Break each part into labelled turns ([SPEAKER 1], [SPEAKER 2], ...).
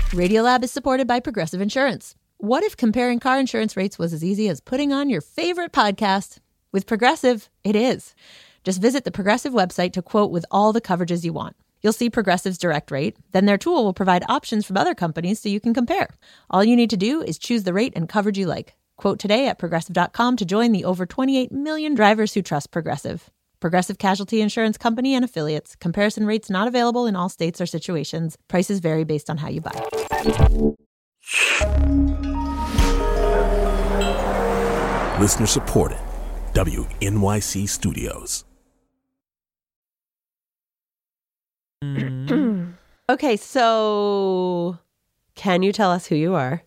[SPEAKER 1] Radiolab is supported by Progressive Insurance. What if comparing car insurance rates was as easy as putting on your favorite podcast? With Progressive, it is. Just visit the Progressive website to quote with all the coverages you want. You'll see Progressive's direct rate. Then their tool will provide options from other companies so you can compare. All you need to do is choose the rate and coverage you like. Quote today at Progressive.com to join the over 28 million drivers who trust Progressive. Progressive Casualty Insurance Company and Affiliates. Comparison rates not available in all states or situations. Prices vary based on how you buy.
[SPEAKER 2] Listener supported. WNYC Studios.
[SPEAKER 3] Okay, so can you tell us who you are?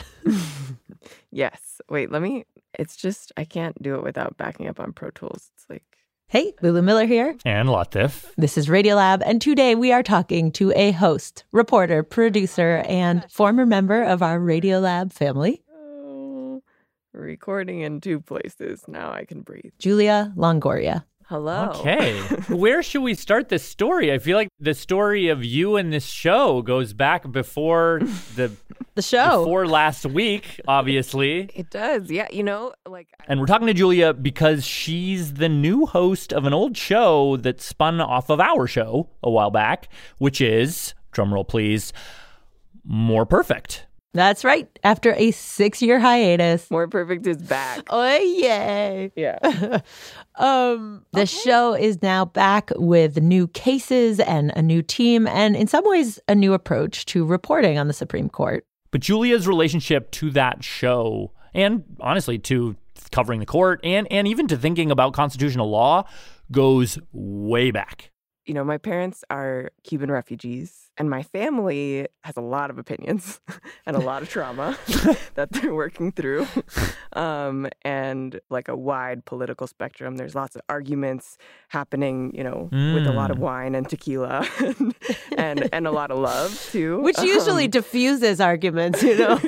[SPEAKER 4] Yes. Wait, it's just, I can't do it without backing up on Pro Tools. It's like.
[SPEAKER 1] Hey, Lulu Miller here.
[SPEAKER 5] And Latif.
[SPEAKER 1] This is Radiolab, and today we are talking to a host, reporter, producer, and former member of our Radiolab family.
[SPEAKER 4] Recording in two places. Now I can breathe.
[SPEAKER 1] Julia Longoria.
[SPEAKER 4] Hello.
[SPEAKER 5] Okay. Where should we start this story? I feel like the story of you and this show goes back before the
[SPEAKER 1] show.
[SPEAKER 5] Before last week, obviously.
[SPEAKER 4] It does. Yeah.
[SPEAKER 5] And we're talking to Julia because she's the new host of an old show that spun off of our show a while back, which is, drumroll please, More Perfect.
[SPEAKER 1] That's right. After a 6-year hiatus.
[SPEAKER 4] More Perfect is back.
[SPEAKER 1] Oh, yay.
[SPEAKER 4] Yeah.
[SPEAKER 1] The show is now back with new cases and a new team, and in some ways, a new approach to reporting on the Supreme Court.
[SPEAKER 5] But Julia's relationship to that show, and honestly to covering the court, and even to thinking about constitutional law, goes way back.
[SPEAKER 4] My parents are Cuban refugees, and my family has a lot of opinions and a lot of trauma that they're working through, and like a wide political spectrum. There's lots of arguments happening, with a lot of wine and tequila and a lot of love, too.
[SPEAKER 3] Which usually diffuses arguments,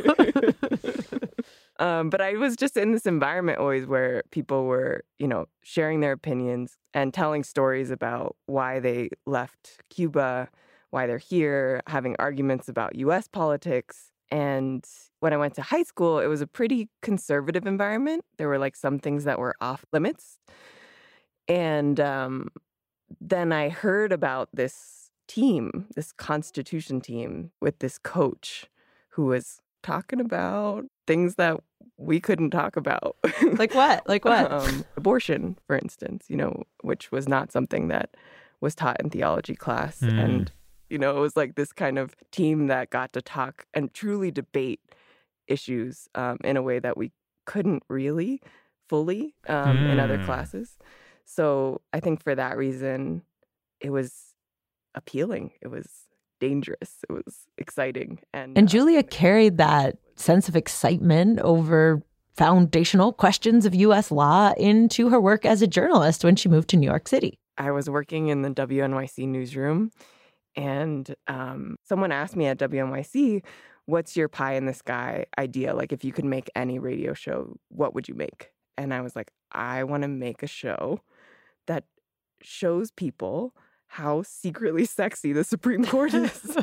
[SPEAKER 4] But I was just in this environment always where people were, sharing their opinions and telling stories about why they left Cuba, why they're here, having arguments about U.S. politics. And when I went to high school, it was a pretty conservative environment. There were some things that were off limits. And then I heard about this team, this Constitution team with this coach who was talking about things that we couldn't talk about.
[SPEAKER 3] Like what?
[SPEAKER 4] Abortion, for instance, which was not something that was taught in theology class. And, it was like this kind of team that got to talk and truly debate issues in a way that we couldn't really fully in other classes. So I think for that reason, it was appealing. It was dangerous. It was exciting.
[SPEAKER 1] And Julia carried that sense of excitement over foundational questions of U.S. law into her work as a journalist when she moved to New York City.
[SPEAKER 4] I was working in the WNYC newsroom, and someone asked me at WNYC, what's your pie in the sky idea? Like, if you could make any radio show, what would you make? And I was like, I want to make a show that shows people how secretly sexy the Supreme Court is.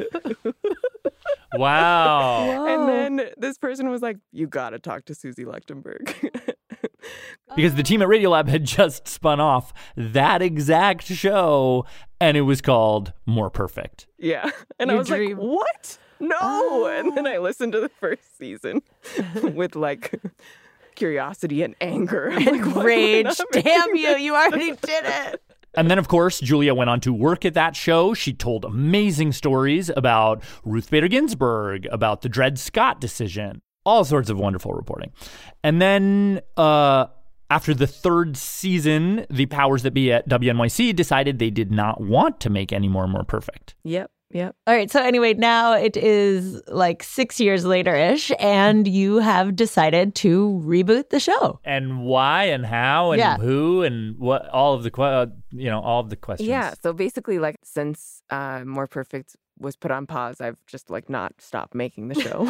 [SPEAKER 5] Wow.
[SPEAKER 4] And then this person was like, you got to talk to Susie Lechtenberg.
[SPEAKER 5] Because the team at Radiolab had just spun off that exact show, and it was called More Perfect.
[SPEAKER 4] Yeah. And I was like, what? No. And then I listened to the first season with curiosity and anger.
[SPEAKER 3] And rage. Damn you. You already did it.
[SPEAKER 5] And then, of course, Julia went on to work at that show. She told amazing stories about Ruth Bader Ginsburg, about the Dred Scott decision, all sorts of wonderful reporting. And then after the third season, the powers that be at WNYC decided they did not want to make any More Perfect.
[SPEAKER 4] Yep.
[SPEAKER 1] All right. So anyway, now it is 6 years later-ish, and you have decided to reboot the show.
[SPEAKER 5] And why and how and who and what, all of the questions.
[SPEAKER 4] Yeah. So basically, since More Perfect was put on pause, I've just like not stopped making the show.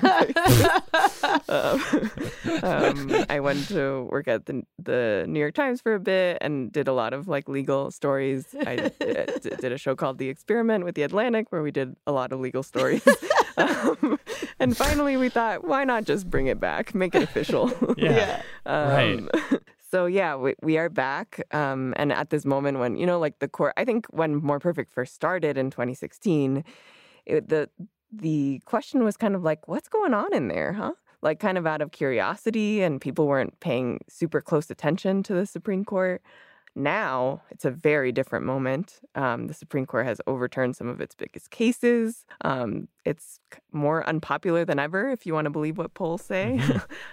[SPEAKER 4] I went to work at the New York Times for a bit and did a lot of like legal stories. I did a show called The Experiment with The Atlantic where we did a lot of legal stories. And finally we thought, why not just bring it back, make it official?
[SPEAKER 5] Right.
[SPEAKER 4] So yeah, we are back. And at this moment when, you know, like the court, I think when More Perfect first started in 2016, the question was kind of like, what's going on in there, huh? Like kind of out of curiosity, and people weren't paying super close attention to the Supreme Court. Now it's a very different moment. The Supreme Court has overturned some of its biggest cases. It's more unpopular than ever, if you want to believe what polls say.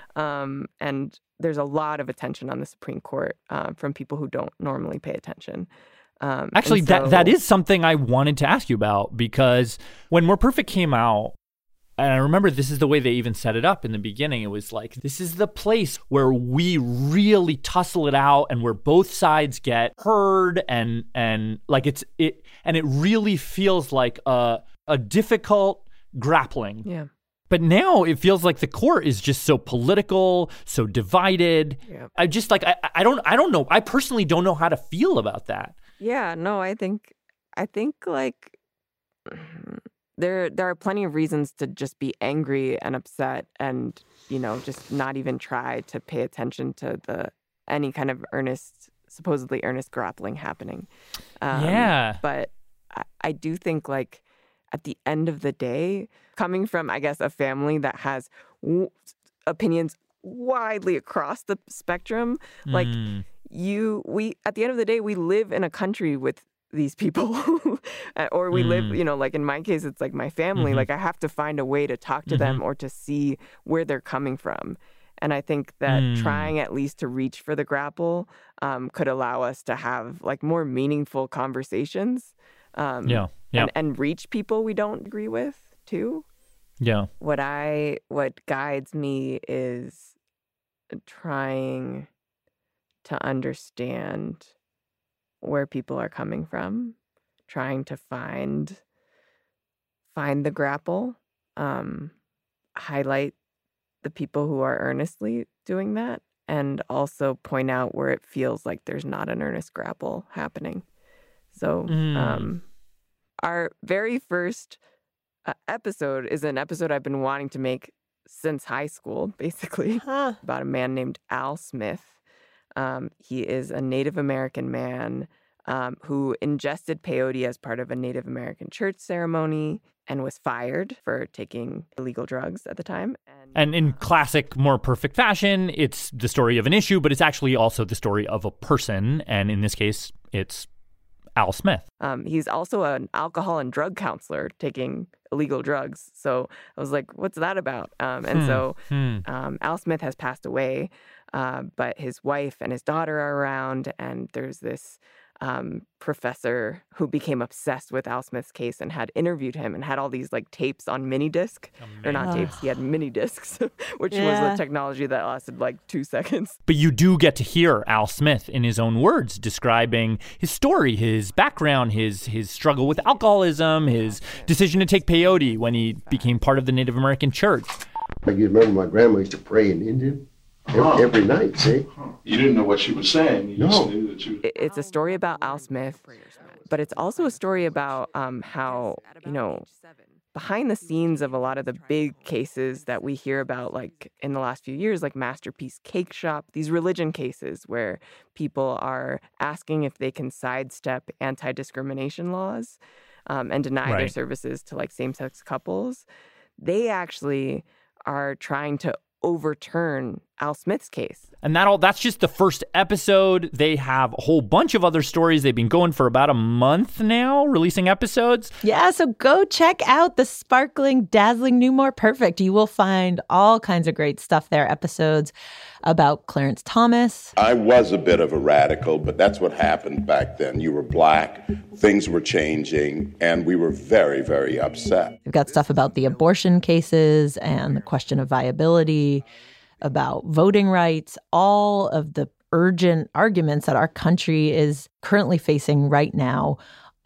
[SPEAKER 4] And there's a lot of attention on the Supreme Court from people who don't normally pay attention.
[SPEAKER 5] Actually, that is something I wanted to ask you about, because when More Perfect came out, and I remember this is the way they even set it up in the beginning. It was like, this is the place where we really tussle it out and where both sides get heard, and like it really feels like a difficult grappling.
[SPEAKER 4] Yeah.
[SPEAKER 5] But now it feels like the court is just so political, so divided.
[SPEAKER 4] Yeah.
[SPEAKER 5] I just like I don't know. I personally don't know how to feel about that.
[SPEAKER 4] Yeah, no, I think like there are plenty of reasons to just be angry and upset and, you know, just not even try to pay attention to any kind of supposedly earnest grappling happening. But I do think, like, at the end of the day, coming from, I guess, a family that has opinions widely across the spectrum, like we at the end of the day, we live in a country with these people or we live, you know, like in my case, it's like my family, like I have to find a way to talk to them or to see where they're coming from. And I think that trying at least to reach for the grapple could allow us to have like more meaningful conversations and reach people we don't agree with too.
[SPEAKER 5] Yeah.
[SPEAKER 4] What guides me is trying to understand where people are coming from, trying to find the grapple, highlight the people who are earnestly doing that, and also point out where it feels like there's not an earnest grapple happening. So our very first episode is an episode I've been wanting to make since high school, basically, about a man named Al Smith. He is a Native American man who ingested peyote as part of a Native American church ceremony and was fired for taking illegal drugs at the time.
[SPEAKER 5] And in classic More Perfect fashion, it's the story of an issue, but it's actually also the story of a person. And in this case, it's Al Smith.
[SPEAKER 4] He's also an alcohol and drug counselor taking illegal drugs. So I was like, what's that about? So Al Smith has passed away, but his wife and his daughter are around, and there's this professor who became obsessed with Al Smith's case and had interviewed him and had all these like tapes on mini disc. Or not tapes, he had mini discs, which was a technology that lasted like 2 seconds.
[SPEAKER 5] But you do get to hear Al Smith in his own words describing his story, his background, his struggle with alcoholism, his decision to take peyote when he became part of the Native American church.
[SPEAKER 6] I remember my grandma used to pray in Indian. Every night, see?
[SPEAKER 7] You didn't know what she was saying. You just knew that you...
[SPEAKER 4] It's a story about Al Smith, but it's also a story about how, you know, behind the scenes of a lot of the big cases that we hear about, like in the last few years, like Masterpiece Cake Shop, these religion cases where people are asking if they can sidestep anti-discrimination laws and deny their services to like same-sex couples. They actually are trying to overturn Al Smith's case.
[SPEAKER 5] And that's just the first episode. They have a whole bunch of other stories. They've been going for about a month now, releasing episodes.
[SPEAKER 1] Yeah, so go check out the sparkling, dazzling new More Perfect. You will find all kinds of great stuff there. Episodes about Clarence Thomas.
[SPEAKER 8] I was a bit of a radical, but that's what happened back then. You were black, things were changing, and we were very, very upset.
[SPEAKER 1] We've got stuff about the abortion cases and the question of viability, about voting rights, all of the urgent arguments that our country is currently facing right now.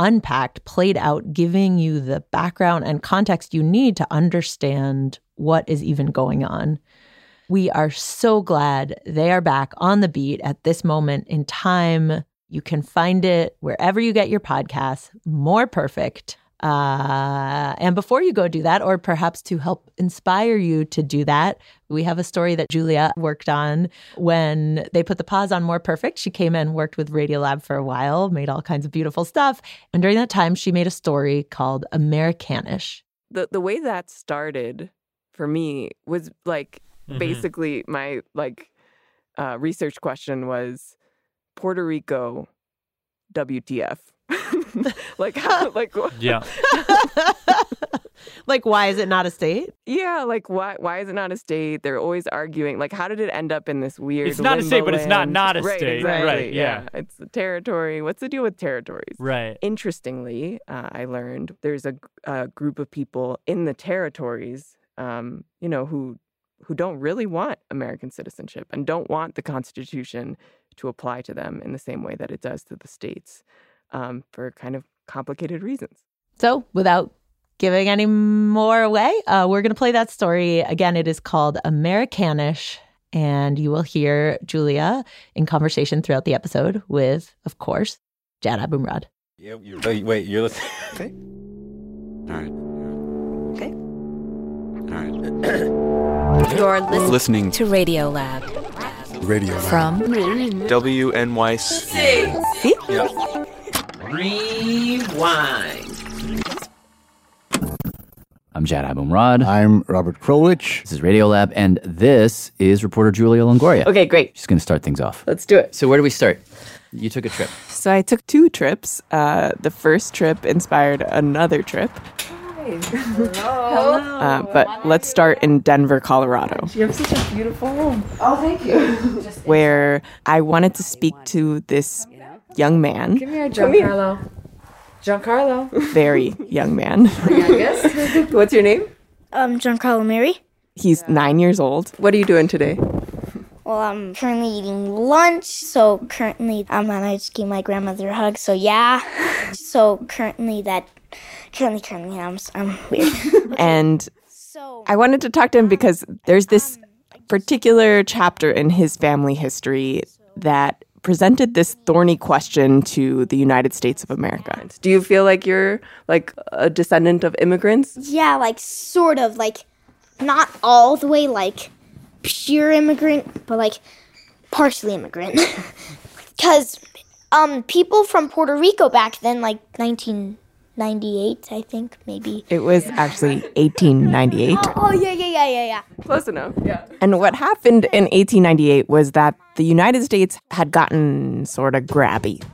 [SPEAKER 1] unpacked, played out, giving you the background and context you need to understand what is even going on. We are so glad they are back on the beat at this moment in time. You can find it wherever you get your podcasts, More Perfect. And before you go do that, or perhaps to help inspire you to do that, we have a story that Julia worked on when they put the pause on More Perfect. She came in, worked with Radiolab for a while, made all kinds of beautiful stuff. And during that time, she made a story called Americanish.
[SPEAKER 4] The way that started for me was like basically my research question was Puerto Rico, WTF?
[SPEAKER 5] Yeah.
[SPEAKER 1] Like, why is it not a state?
[SPEAKER 4] Yeah, like why is it not a state? They're always arguing. Like, how did it end up in this weird
[SPEAKER 5] It's not a state, but it's not a
[SPEAKER 4] right,
[SPEAKER 5] state.
[SPEAKER 4] Exactly,
[SPEAKER 5] Right, yeah.
[SPEAKER 4] It's a territory. What's the deal with territories?
[SPEAKER 5] Right.
[SPEAKER 4] Interestingly, I learned there's a group of people in the territories, who don't really want American citizenship and don't want the Constitution to apply to them in the same way that it does to the states, for kind of complicated reasons.
[SPEAKER 1] So without giving any more away, we're going to play that story. Again, it is called Americanish, and you will hear Julia in conversation throughout the episode with, of course, Jad Abumrad.
[SPEAKER 9] Yeah, wait, you're listening? Okay. All right.
[SPEAKER 10] Okay.
[SPEAKER 9] All right.
[SPEAKER 10] You're
[SPEAKER 9] listening
[SPEAKER 10] to Radiolab.
[SPEAKER 9] Radiolab.
[SPEAKER 10] From
[SPEAKER 9] WNYC.
[SPEAKER 10] Yeah.
[SPEAKER 11] Rewind.
[SPEAKER 12] I'm Jad Abumrad.
[SPEAKER 13] I'm Robert Krulwich.
[SPEAKER 12] This is Radiolab, and this is reporter Julia Longoria.
[SPEAKER 3] Okay, great.
[SPEAKER 12] She's going to start things off.
[SPEAKER 3] Let's do it.
[SPEAKER 12] So where do we start? You took a trip.
[SPEAKER 4] So I took 2 trips. The first trip inspired another trip.
[SPEAKER 3] Hello.
[SPEAKER 4] But let's start in Denver, Colorado.
[SPEAKER 3] You have such a beautiful home. Oh, thank you.
[SPEAKER 4] Where I wanted to speak to this young man.
[SPEAKER 3] Come here, Giancarlo. Giancarlo.
[SPEAKER 4] Very young man.
[SPEAKER 3] Yeah, I guess. What's your name?
[SPEAKER 14] Giancarlo Mary.
[SPEAKER 4] He's 9 years old. What are you doing today?
[SPEAKER 14] Well, I'm currently eating lunch, so currently I just gave my grandmother a hug, so yeah. So currently I'm weird.
[SPEAKER 4] And I wanted to talk to him because there's this particular chapter in his family history that presented this thorny question to the United States of America. Do you feel like you're like a descendant of immigrants?
[SPEAKER 14] Yeah, like sort of, like not all the way like pure immigrant, but like partially immigrant. Because people from Puerto Rico back then, like 1998, I think, maybe.
[SPEAKER 4] It was actually 1898.
[SPEAKER 14] Oh, yeah.
[SPEAKER 4] Close enough, yeah. And what happened in 1898 was that the United States had gotten sort of grabby.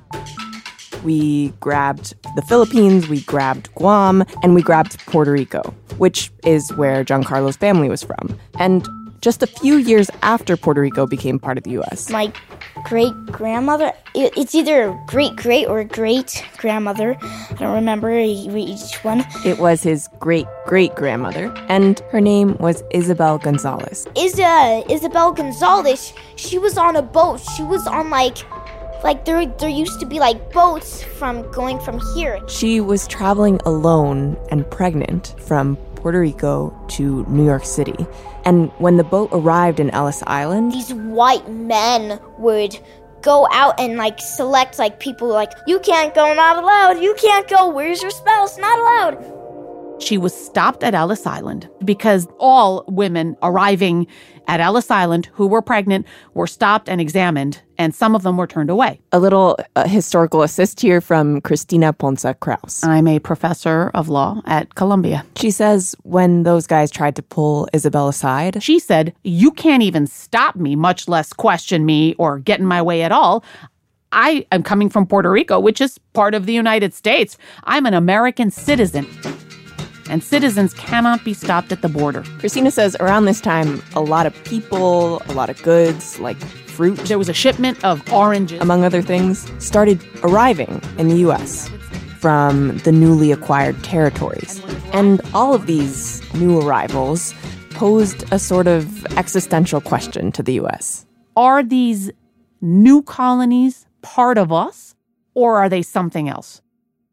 [SPEAKER 4] We grabbed the Philippines, we grabbed Guam, and we grabbed Puerto Rico, which is where Giancarlo's family was from. And just a few years after Puerto Rico became part of the U.S.
[SPEAKER 14] My great-grandmother, it's either great-great or great-grandmother. I don't remember each one.
[SPEAKER 4] It was his great-great-grandmother, and her name was Isabel Gonzalez.
[SPEAKER 14] Isabel Gonzalez, she was on a boat. She was on like there used to be like boats going from here.
[SPEAKER 4] She was traveling alone and pregnant from Puerto Rico to New York City. And when the boat arrived in Ellis Island,
[SPEAKER 14] these white men would go out and like select like people like, you can't go, not allowed, you can't go, where's your spouse, not allowed.
[SPEAKER 15] She was stopped at Ellis Island because all women arriving at Ellis Island who were pregnant were stopped and examined, and some of them were turned away.
[SPEAKER 4] A little historical assist here from Christina Ponce Krause.
[SPEAKER 15] I'm a professor of law at Columbia.
[SPEAKER 4] She says when those guys tried to pull Isabel aside,
[SPEAKER 15] she said, you can't even stop me, much less question me or get in my way at all. I am coming from Puerto Rico, which is part of the United States. I'm an American citizen. And citizens cannot be stopped at the border.
[SPEAKER 4] Christina says around this time, a lot of people, a lot of goods, like fruit.
[SPEAKER 15] There was a shipment of oranges,
[SPEAKER 4] among other things, started arriving in the U.S. from the newly acquired territories. And all of these new arrivals posed a sort of existential question to the U.S.
[SPEAKER 15] Are these new colonies part of us, or are they something else?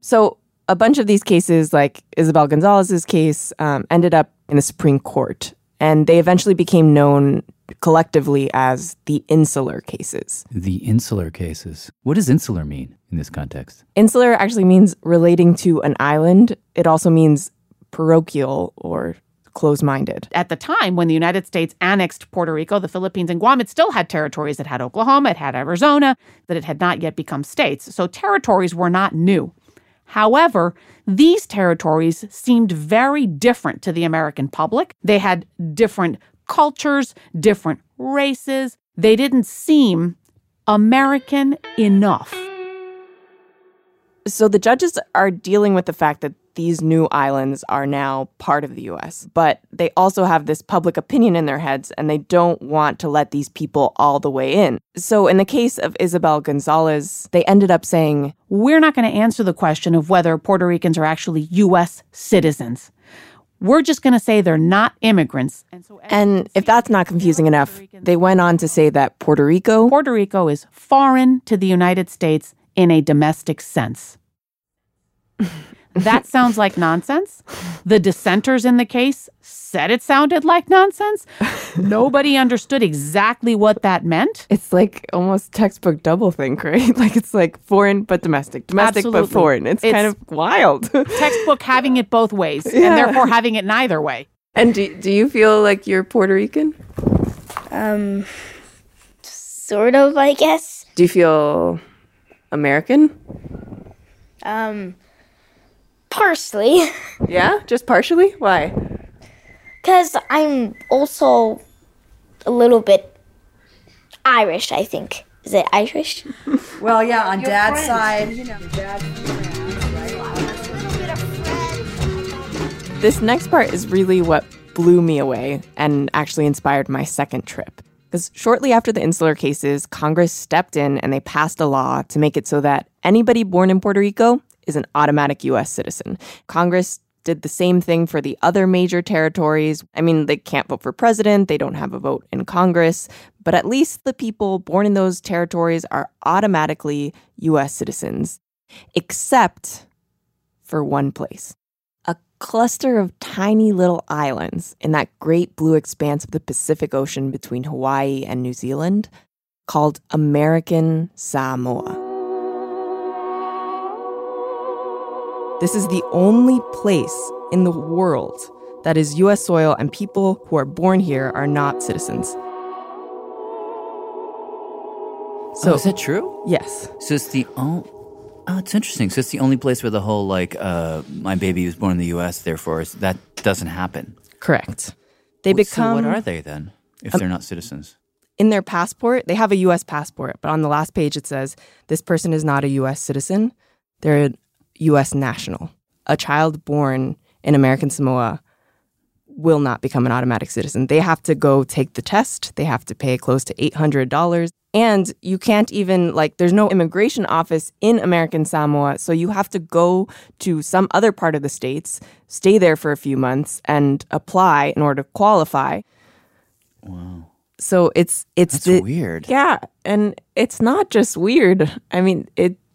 [SPEAKER 4] So a bunch of these cases, like Isabel Gonzalez's case, ended up in the Supreme Court. And they eventually became known collectively as the Insular cases.
[SPEAKER 12] The Insular cases. What does insular mean in this context?
[SPEAKER 4] Insular actually means relating to an island. It also means parochial or closed-minded.
[SPEAKER 15] At the time, when the United States annexed Puerto Rico, the Philippines, and Guam, it still had territories. It had Oklahoma, it had Arizona, that it had not yet become states. So territories were not new. However, these territories seemed very different to the American public. They had different cultures, different races. They didn't seem American enough.
[SPEAKER 4] So the judges are dealing with the fact that these new islands are now part of the U.S., but they also have this public opinion in their heads, and they don't want to let these people all the way in. So in the case of Isabel Gonzalez, they ended up saying,
[SPEAKER 15] we're not going to answer the question of whether Puerto Ricans are actually U.S. citizens. We're just going to say they're not immigrants.
[SPEAKER 4] And if that's not confusing enough, they went on to say that Puerto Rico
[SPEAKER 15] is foreign to the United States in a domestic sense. That sounds like nonsense. The dissenters in the case said it sounded like nonsense. Nobody understood exactly what that meant.
[SPEAKER 4] It's like almost textbook doublethink, right? Like it's like foreign but domestic,
[SPEAKER 15] Absolutely.
[SPEAKER 4] But foreign. It's kind of wild.
[SPEAKER 15] Textbook having it both ways,
[SPEAKER 4] Yeah.
[SPEAKER 15] and therefore having it neither way.
[SPEAKER 4] And do you feel like you're Puerto Rican?
[SPEAKER 14] Sort of, I guess.
[SPEAKER 4] Do you feel American?
[SPEAKER 14] Partially.
[SPEAKER 4] Yeah? Just partially? Why?
[SPEAKER 14] Because I'm also a little bit Irish, I think. Is it Irish?
[SPEAKER 11] Well, yeah, on
[SPEAKER 14] Your
[SPEAKER 11] Dad's
[SPEAKER 14] friends.
[SPEAKER 11] side.
[SPEAKER 14] You know.
[SPEAKER 4] This next part is really what blew me away and actually inspired my second trip. Because shortly after the Insular cases, Congress stepped in and they passed a law to make it so that anybody born in Puerto Rico is an automatic U.S. citizen. Congress did the same thing for the other major territories. I mean, they can't vote for president, they don't have a vote in Congress, but at least the people born in those territories are automatically U.S. citizens, except for one place. A cluster of tiny little islands in that great blue expanse of the Pacific Ocean between Hawaii and New Zealand called American Samoa. This is the only place in the world that is U.S. soil and people who are born here are not citizens.
[SPEAKER 12] So is that true?
[SPEAKER 4] Yes.
[SPEAKER 12] So it's the it's interesting. So it's the only place where the whole my baby was born in the U.S. Therefore that doesn't happen.
[SPEAKER 4] Correct.
[SPEAKER 12] So what are they then if they're not citizens?
[SPEAKER 4] In their passport, they have a U.S. passport, but on the last page it says this person is not a U.S. citizen. They're a U.S. national. A child born in American Samoa will not become an automatic citizen. They have to go take the test. They have to pay close to $800. And you can't even, there's no immigration office in American Samoa, so you have to go to some other part of the States, stay there for a few months, and apply in order to qualify.
[SPEAKER 12] Wow.
[SPEAKER 4] So it's
[SPEAKER 12] That's weird.
[SPEAKER 4] Yeah, and it's not just weird. I mean,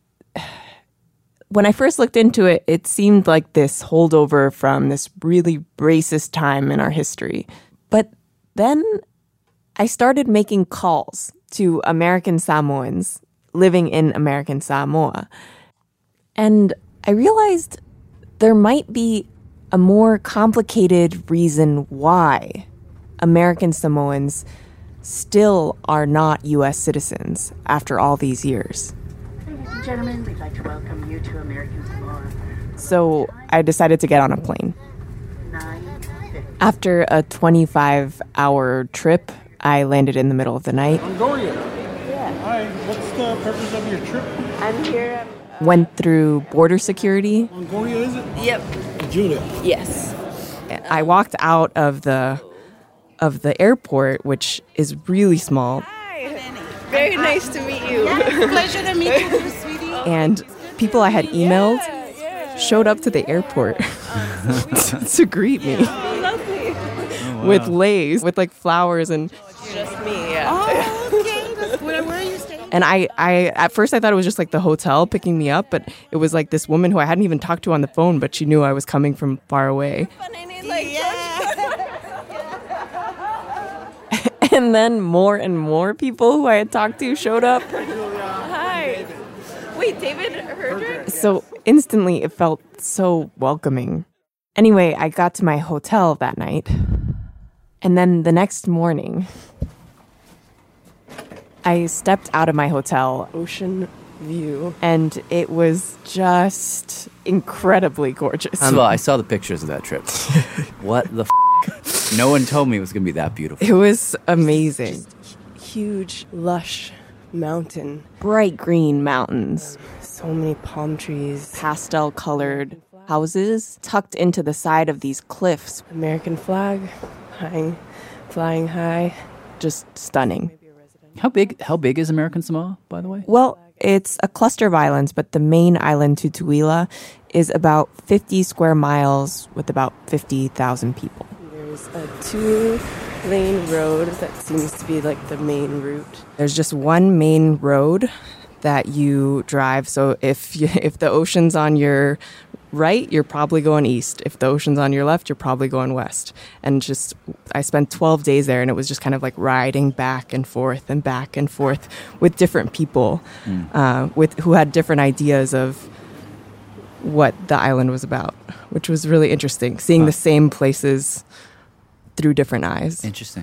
[SPEAKER 4] when I first looked into it, it seemed like this holdover from this really racist time in our history. But then I started making calls to American Samoans living in American Samoa. And I realized there might be a more complicated reason why American Samoans still are not U.S. citizens after all these years.
[SPEAKER 13] Ladies and gentlemen, we'd like to welcome you to American Samoa.
[SPEAKER 4] So I decided to get on a plane.
[SPEAKER 13] 9:50.
[SPEAKER 4] After a 25-hour trip, I landed in the middle of the night.
[SPEAKER 16] Longoria. Yeah. Hi, what's the purpose of your trip?
[SPEAKER 14] I'm here.
[SPEAKER 4] Went through border security.
[SPEAKER 16] Longoria, is it?
[SPEAKER 14] Yep.
[SPEAKER 16] Julia.
[SPEAKER 14] Yes.
[SPEAKER 4] I walked out of the airport, which is really small.
[SPEAKER 14] Very nice to meet you.
[SPEAKER 13] Pleasure to meet you, sweetie.
[SPEAKER 4] And people I had emailed showed up to the airport to greet me with leis, with flowers and.
[SPEAKER 14] Just me, yeah.
[SPEAKER 13] Oh, okay. Where are you staying?
[SPEAKER 4] And I at first I thought it was just like the hotel picking me up, but it was like this woman who I hadn't even talked to on the phone, but she knew I was coming from far away. And then more and more people who I had talked to showed up.
[SPEAKER 3] Hi. Wait, David Herder?
[SPEAKER 4] So instantly it felt so welcoming. Anyway, I got to my hotel that night. And then the next morning, I stepped out of my hotel. Ocean view. And it was just incredibly gorgeous.
[SPEAKER 12] Well, I saw the pictures of that trip. What the f***? No one told me it was going to be that beautiful.
[SPEAKER 4] It was amazing. Just huge, lush mountain. Bright green mountains. So many palm trees. Pastel-colored houses tucked into the side of these cliffs. American flag flying high. Just stunning.
[SPEAKER 12] How big is American Samoa, by the way?
[SPEAKER 4] Well, it's a cluster of islands, but the main island, Tutuila, is about 50 square miles with about 50,000 people. There's a 2-lane road that seems to be like the main route. There's just one main road that you drive. So if the ocean's on your right, you're probably going east. If the ocean's on your left, you're probably going west. And just, I spent 12 days there, and it was just kind of like riding back and forth with different people, who had different ideas of what the island was about, which was really interesting, seeing the same places through different eyes.
[SPEAKER 12] Interesting.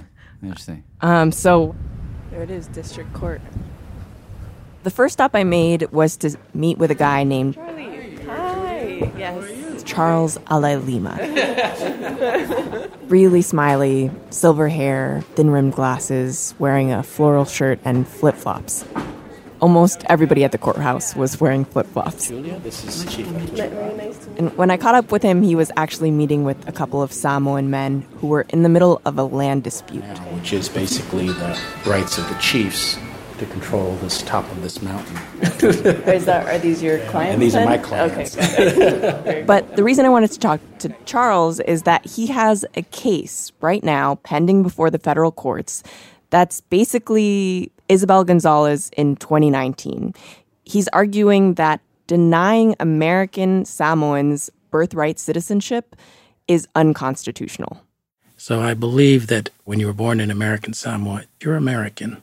[SPEAKER 4] So there it is, District Court. The first stop I made was to meet with a guy named
[SPEAKER 3] Charlie. Hi. Yes.
[SPEAKER 4] Charles Alailima. Really smiley, silver hair, thin-rimmed glasses, wearing a floral shirt and flip-flops. Almost everybody at the courthouse was wearing flip-flops.
[SPEAKER 16] Julia, this is Chief.
[SPEAKER 4] And when I caught up with him, he was actually meeting with a couple of Samoan men who were in the middle of a land dispute.
[SPEAKER 16] Which is basically the rights of the chiefs to control this top of this mountain.
[SPEAKER 4] Are these your clients?
[SPEAKER 16] And these are my clients.
[SPEAKER 4] Okay. But the reason I wanted to talk to Charles is that he has a case right now pending before the federal courts that's basically Isabel Gonzalez in 2019. He's arguing that denying American Samoans birthright citizenship is unconstitutional.
[SPEAKER 16] So I believe that when you were born in American Samoa, you're American.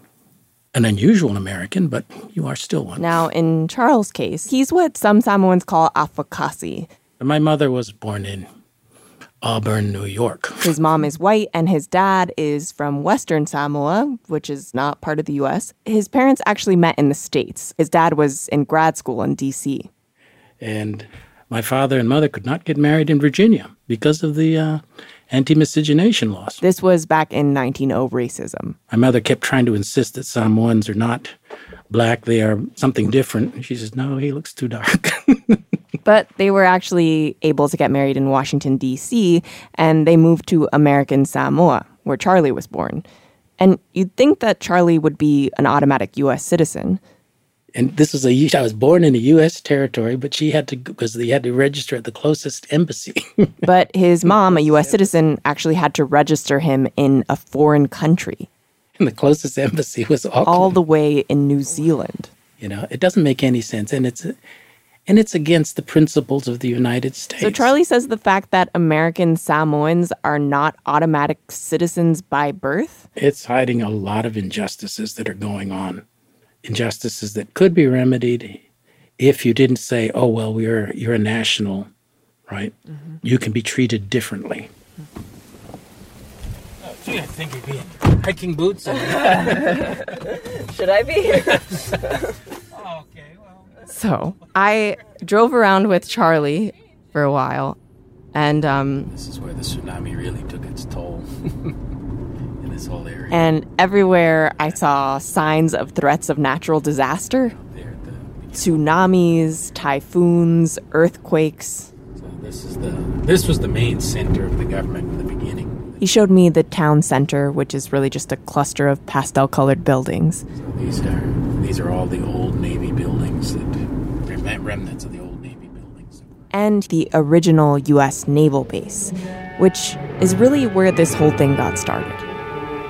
[SPEAKER 16] An unusual American, but you are still one.
[SPEAKER 4] Now, in Charles' case, he's what some Samoans call afakasi.
[SPEAKER 16] My mother was born in Auburn, New York.
[SPEAKER 4] His mom is white, and his dad is from Western Samoa, which is not part of the U.S. His parents actually met in the States. His dad was in grad school in D.C.
[SPEAKER 16] And my father and mother could not get married in Virginia because of the anti-miscegenation laws.
[SPEAKER 4] This was back in 1900 racism.
[SPEAKER 16] My mother kept trying to insist that Samoans are not black, they are something different. And she says, no, he looks too dark.
[SPEAKER 4] But they were actually able to get married in Washington, D.C., and they moved to American Samoa, where Charlie was born. And you'd think that Charlie would be an automatic U.S. citizen.
[SPEAKER 16] And this was I was born in a U.S. territory, but she had to, because they had to register at the closest embassy.
[SPEAKER 4] But his mom, a U.S. citizen, actually had to register him in a foreign country.
[SPEAKER 16] And the closest embassy was Auckland.
[SPEAKER 4] All the way in New Zealand.
[SPEAKER 16] You know, it doesn't make any sense. And it's against the principles of the United States.
[SPEAKER 4] So Charlie says the fact that American Samoans are not automatic citizens by birth?
[SPEAKER 16] It's hiding a lot of injustices that are going on. Injustices that could be remedied if you didn't say, oh, well, you're a national, right? Mm-hmm. You can be treated differently.
[SPEAKER 11] Oh, gee, I think you'd be in hiking boots.
[SPEAKER 3] Should I be?
[SPEAKER 4] So I drove around with Charlie for a while, and
[SPEAKER 16] this is where the tsunami really took its toll in this whole area.
[SPEAKER 4] And everywhere I saw signs of threats of natural disaster. Tsunamis, typhoons, earthquakes.
[SPEAKER 16] So this was the main center of the government in the beginning.
[SPEAKER 4] He showed me the town center, which is really just a cluster of pastel-colored buildings.
[SPEAKER 16] So these are all the old Navy buildings, remnants of the old Navy buildings.
[SPEAKER 4] And the original U.S. naval base, which is really where this whole thing got started.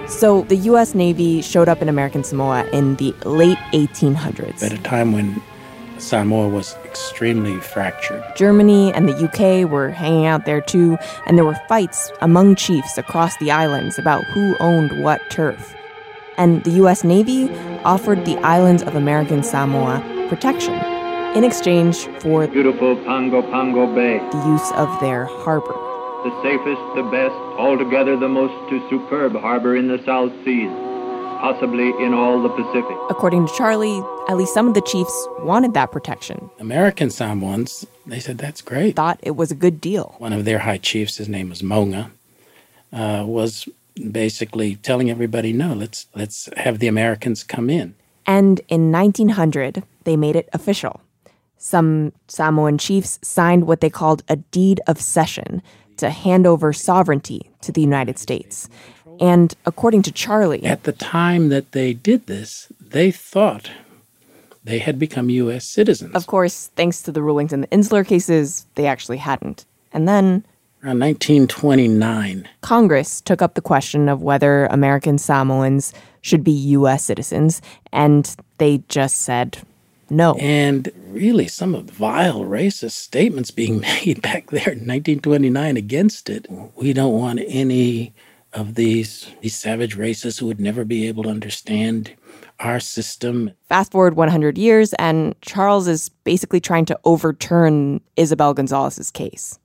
[SPEAKER 17] So the U.S. Navy showed up in American Samoa in the late 1800s.
[SPEAKER 16] At a time when Samoa was extremely fractured.
[SPEAKER 17] Germany and the UK were hanging out there too, and there were fights among chiefs across the islands about who owned what turf. And the U.S. Navy offered the islands of American Samoa protection in exchange for
[SPEAKER 18] beautiful Pago Pago Bay,
[SPEAKER 17] the use of their harbor.
[SPEAKER 18] The safest, the best, altogether the most superb harbor in the South Seas, possibly in all the Pacific.
[SPEAKER 17] According to Charlie, at least some of the chiefs wanted that protection.
[SPEAKER 16] American Samoans, they said, that's great.
[SPEAKER 17] Thought it was a good deal.
[SPEAKER 16] One of their high chiefs, his name was Monga, was basically telling everybody, no, let's have the Americans come in.
[SPEAKER 17] And in 1900, they made it official. Some Samoan chiefs signed what they called a deed of cession to hand over sovereignty to the United States. And according to Charlie,
[SPEAKER 16] at the time that they did this, they thought they had become U.S. citizens.
[SPEAKER 17] Of course, thanks to the rulings in the Insular cases, they actually hadn't. And then,
[SPEAKER 16] around 1929,
[SPEAKER 17] Congress took up the question of whether American Samoans should be U.S. citizens, and they just said no.
[SPEAKER 16] And really, some of the vile racist statements being made back there in 1929 against it. We don't want any of these savage racists who would never be able to understand our system.
[SPEAKER 17] Fast forward 100 years, and Charles is basically trying to overturn Isabel Gonzalez's case.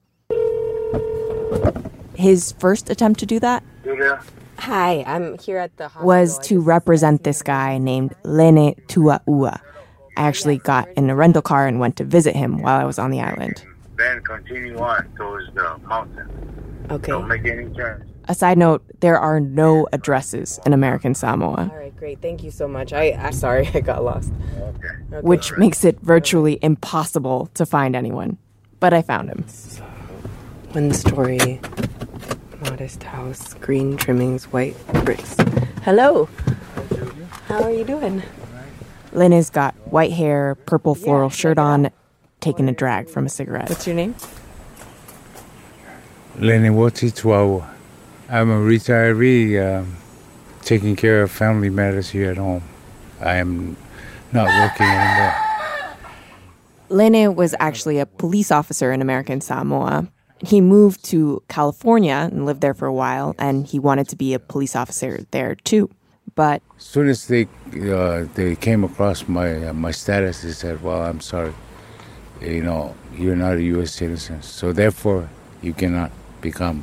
[SPEAKER 17] His first attempt to do that
[SPEAKER 10] Hi, I'm here at the hospital.
[SPEAKER 17] was to represent this guy named Lene Tuaua. I actually got in a rental car and went to visit him while I was on the island.
[SPEAKER 19] Then continue on towards the mountain.
[SPEAKER 10] Okay.
[SPEAKER 19] Don't make any turns.
[SPEAKER 17] A side note, there are no addresses in American Samoa.
[SPEAKER 10] All right, great. Thank you so much. I'm sorry I got lost.
[SPEAKER 19] Okay.
[SPEAKER 17] Which makes it virtually impossible to find anyone. But I found him.
[SPEAKER 10] One story, modest house, green trimmings, white bricks. Hello. How are you doing?
[SPEAKER 17] Lene's got white hair, purple floral shirt on, taking a drag from a cigarette.
[SPEAKER 10] What's your name?
[SPEAKER 20] Lene Woti Tuaua. I'm a retiree taking care of family matters here at home. I am not working anymore.
[SPEAKER 17] Lene was actually a police officer in American Samoa. He moved to California and lived there for a while, and he wanted to be a police officer there too. But
[SPEAKER 20] as soon as they came across my status, they said, well, I'm sorry, you're not a U.S. citizen, so therefore you cannot become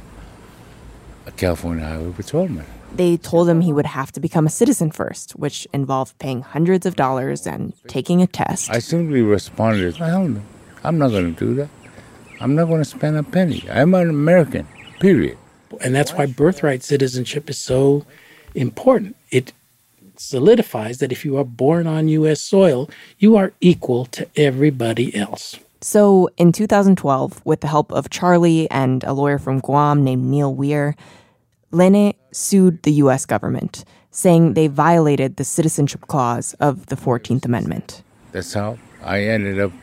[SPEAKER 20] a California Highway Patrolman.
[SPEAKER 17] They told him he would have to become a citizen first, which involved paying hundreds of dollars and taking a test.
[SPEAKER 20] I simply responded, hell no, I'm not going to do that. I'm not going to spend a penny. I'm an American, period.
[SPEAKER 16] And that's why birthright citizenship is so important. It solidifies that if you are born on U.S. soil, you are equal to everybody else.
[SPEAKER 17] So in 2012, with the help of Charlie and a lawyer from Guam named Neil Weir, Lene sued the U.S. government, saying they violated the citizenship clause of the 14th Amendment.
[SPEAKER 20] That's how I ended up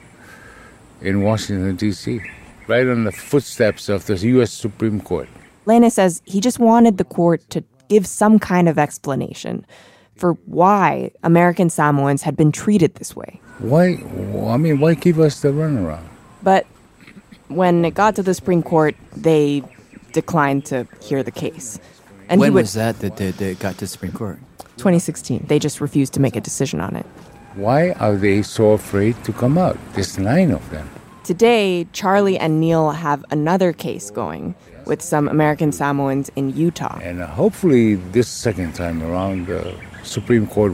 [SPEAKER 20] in Washington, D.C., right on the footsteps of the U.S. Supreme Court.
[SPEAKER 17] Lene says he just wanted the court to give some kind of explanation for why American Samoans had been treated this way.
[SPEAKER 20] Why give us the runaround?
[SPEAKER 17] But when it got to the Supreme Court, they declined to hear the case.
[SPEAKER 12] And when was that they got to the Supreme Court?
[SPEAKER 17] 2016. They just refused to make a decision on it.
[SPEAKER 20] Why are they so afraid to come out? There's 9 of them.
[SPEAKER 17] Today, Charlie and Neil have another case going with some American Samoans in Utah.
[SPEAKER 20] And hopefully this second time around, the Supreme Court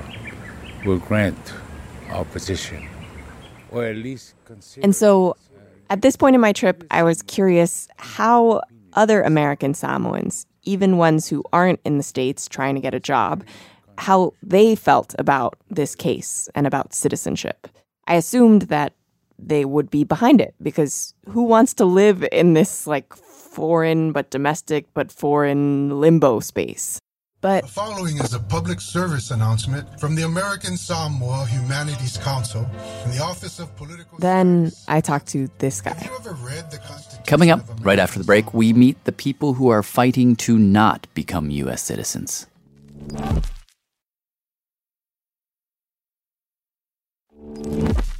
[SPEAKER 20] will grant our petition. Or at least consider.
[SPEAKER 17] And so, at this point in my trip, I was curious how other American Samoans, even ones who aren't in the States trying to get a job, how they felt about this case and about citizenship. I assumed that they would be behind it, because who wants to live in this, foreign but domestic but foreign limbo space? But
[SPEAKER 21] the following is a public service announcement from the American Samoa Humanities Council and the Office of Political
[SPEAKER 17] Then I talked to this guy.
[SPEAKER 21] Have you ever read the Constitution?
[SPEAKER 12] Coming up, right after the break, we meet the people who are fighting to not become U.S. citizens.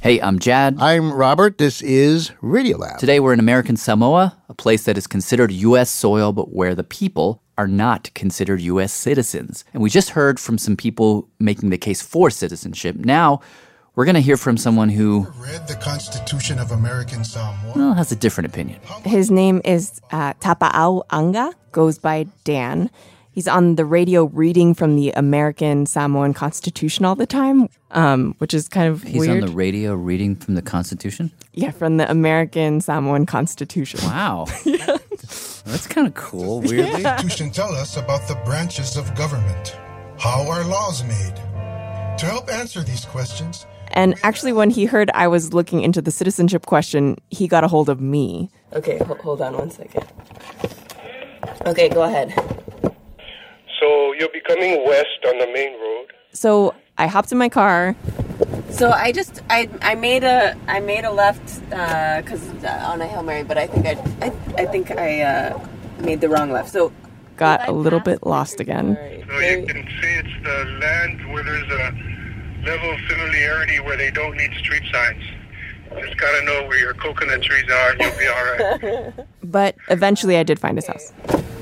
[SPEAKER 12] Hey, I'm Jad.
[SPEAKER 2] I'm Robert. This is Radiolab.
[SPEAKER 12] Today we're in American Samoa, a place that is considered U.S. soil, but where the people are not considered U.S. citizens. And we just heard from some people making the case for citizenship. Now, we're going to hear from someone who
[SPEAKER 21] read the Constitution of American Samoa.
[SPEAKER 12] Well, has a different opinion.
[SPEAKER 17] His name is Tapa'au Anga, goes by Dan. He's on the radio reading from the American Samoan Constitution all the time, which is kind of
[SPEAKER 12] He's
[SPEAKER 17] weird.
[SPEAKER 12] on the radio reading from the Constitution?
[SPEAKER 17] Yeah, from the American Samoan Constitution.
[SPEAKER 12] Wow. Yeah. That's kind of cool, weirdly.
[SPEAKER 21] The Constitution tells us about the branches of government, how are laws made. To help answer these questions...
[SPEAKER 17] And actually, when he heard I was looking into the citizenship question, he got a hold of me.
[SPEAKER 10] Okay, hold on one second. Okay, go ahead.
[SPEAKER 22] So you'll be coming west on the main road.
[SPEAKER 17] So I hopped in my car.
[SPEAKER 10] So I made a left because on a Hail Mary, but I think I made the wrong left. So
[SPEAKER 17] got a little bit lost again.
[SPEAKER 22] So you can say it's the land where there's a level of familiarity where they don't need street signs. Just gotta know where your coconut trees are and you'll be all right.
[SPEAKER 17] But eventually I did find his house.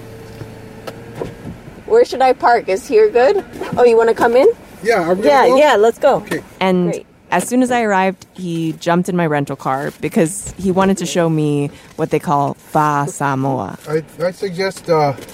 [SPEAKER 10] Where should I park? Is here good? Oh, you want to come in?
[SPEAKER 21] Yeah,
[SPEAKER 10] yeah, let's go.
[SPEAKER 21] Okay.
[SPEAKER 17] And
[SPEAKER 10] Great.
[SPEAKER 17] as soon as I arrived, he jumped in my rental car because he wanted to show me what they call Fa Samoa.
[SPEAKER 21] I suggest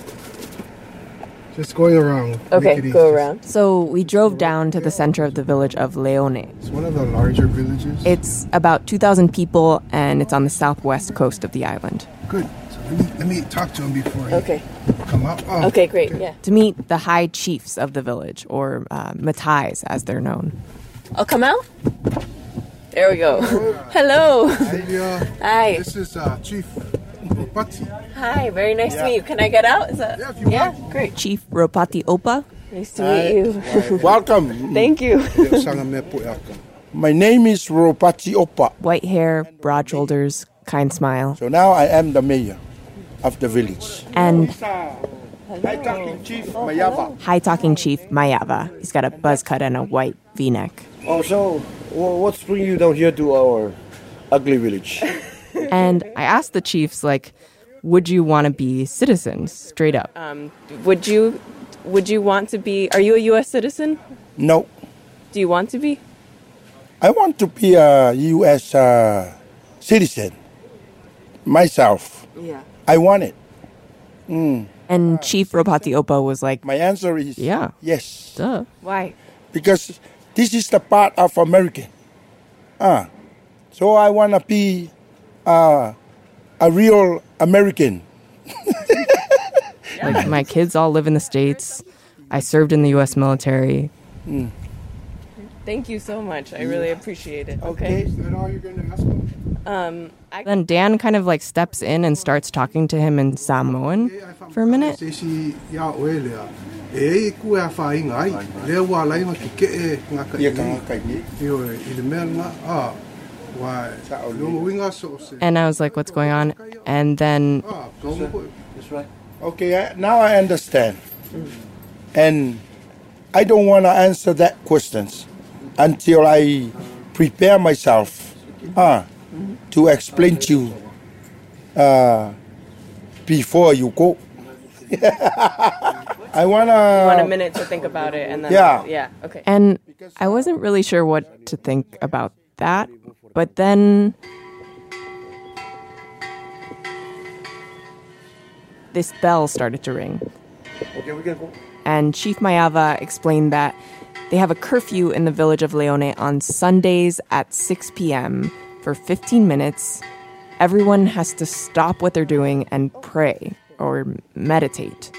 [SPEAKER 21] just going around.
[SPEAKER 10] Okay, go around.
[SPEAKER 17] So we drove down to the center of the village of Leone.
[SPEAKER 21] It's one of the larger villages.
[SPEAKER 17] It's about 2,000 people, and it's on the southwest coast of the island.
[SPEAKER 21] Good. So let me talk to him before
[SPEAKER 10] Okay.
[SPEAKER 21] come up. Oh,
[SPEAKER 10] Okay, great. Yeah.
[SPEAKER 17] To meet the high chiefs of the village, or Matais as they're known.
[SPEAKER 10] I'll come out? There we go. Hello. Hi.
[SPEAKER 21] This is Chief Ropati.
[SPEAKER 10] Hi, very nice to meet you. Can I get out? Is that... Yeah, great.
[SPEAKER 17] Chief Ropati Opa.
[SPEAKER 10] Nice to meet you.
[SPEAKER 23] Welcome.
[SPEAKER 10] Thank you.
[SPEAKER 23] My name is Ropati Opa.
[SPEAKER 17] White hair, broad shoulders, kind smile.
[SPEAKER 23] So now I am the mayor of the village.
[SPEAKER 17] And
[SPEAKER 23] High-talking Chief Mayava.
[SPEAKER 17] high-talking Chief Mayava. He's got a buzz cut and a white V-neck.
[SPEAKER 23] Oh, so what's bringing you down here to our ugly village?
[SPEAKER 17] And I asked the chiefs, like, would you want to be citizens, straight up?
[SPEAKER 10] Would you want to be... Are you a U.S. citizen?
[SPEAKER 23] No.
[SPEAKER 10] Do you want to be?
[SPEAKER 23] I want to be a U.S. Citizen myself.
[SPEAKER 10] Yeah.
[SPEAKER 23] I want it.
[SPEAKER 17] And Chief Ropati Opa was like,
[SPEAKER 23] my answer is
[SPEAKER 17] yeah.
[SPEAKER 23] Yes.
[SPEAKER 17] Duh.
[SPEAKER 10] Why?
[SPEAKER 23] Because this is the part of American. So I want to be a real American.
[SPEAKER 17] Like, my kids all live in the States. I served in the U.S. military.
[SPEAKER 10] Thank you so much. I really appreciate it.
[SPEAKER 21] Okay. Is that all you're going to ask him?
[SPEAKER 17] Then Dan kind of like steps in and starts talking to him in Samoan for a minute. And I was like, what's going on? And then...
[SPEAKER 23] Okay, now I understand. And I don't want to answer that questions until I prepare myself to explain to you before you go. I want
[SPEAKER 10] You want a minute to think about it and then... Yeah, okay.
[SPEAKER 17] And I wasn't really sure what to think about that, but then... this bell started to ring.
[SPEAKER 23] Okay, we can go.
[SPEAKER 17] And Chief Mayava explained that they have a curfew in the village of Leone on Sundays at 6 p.m. for 15 minutes. Everyone has to stop what they're doing and pray or meditate.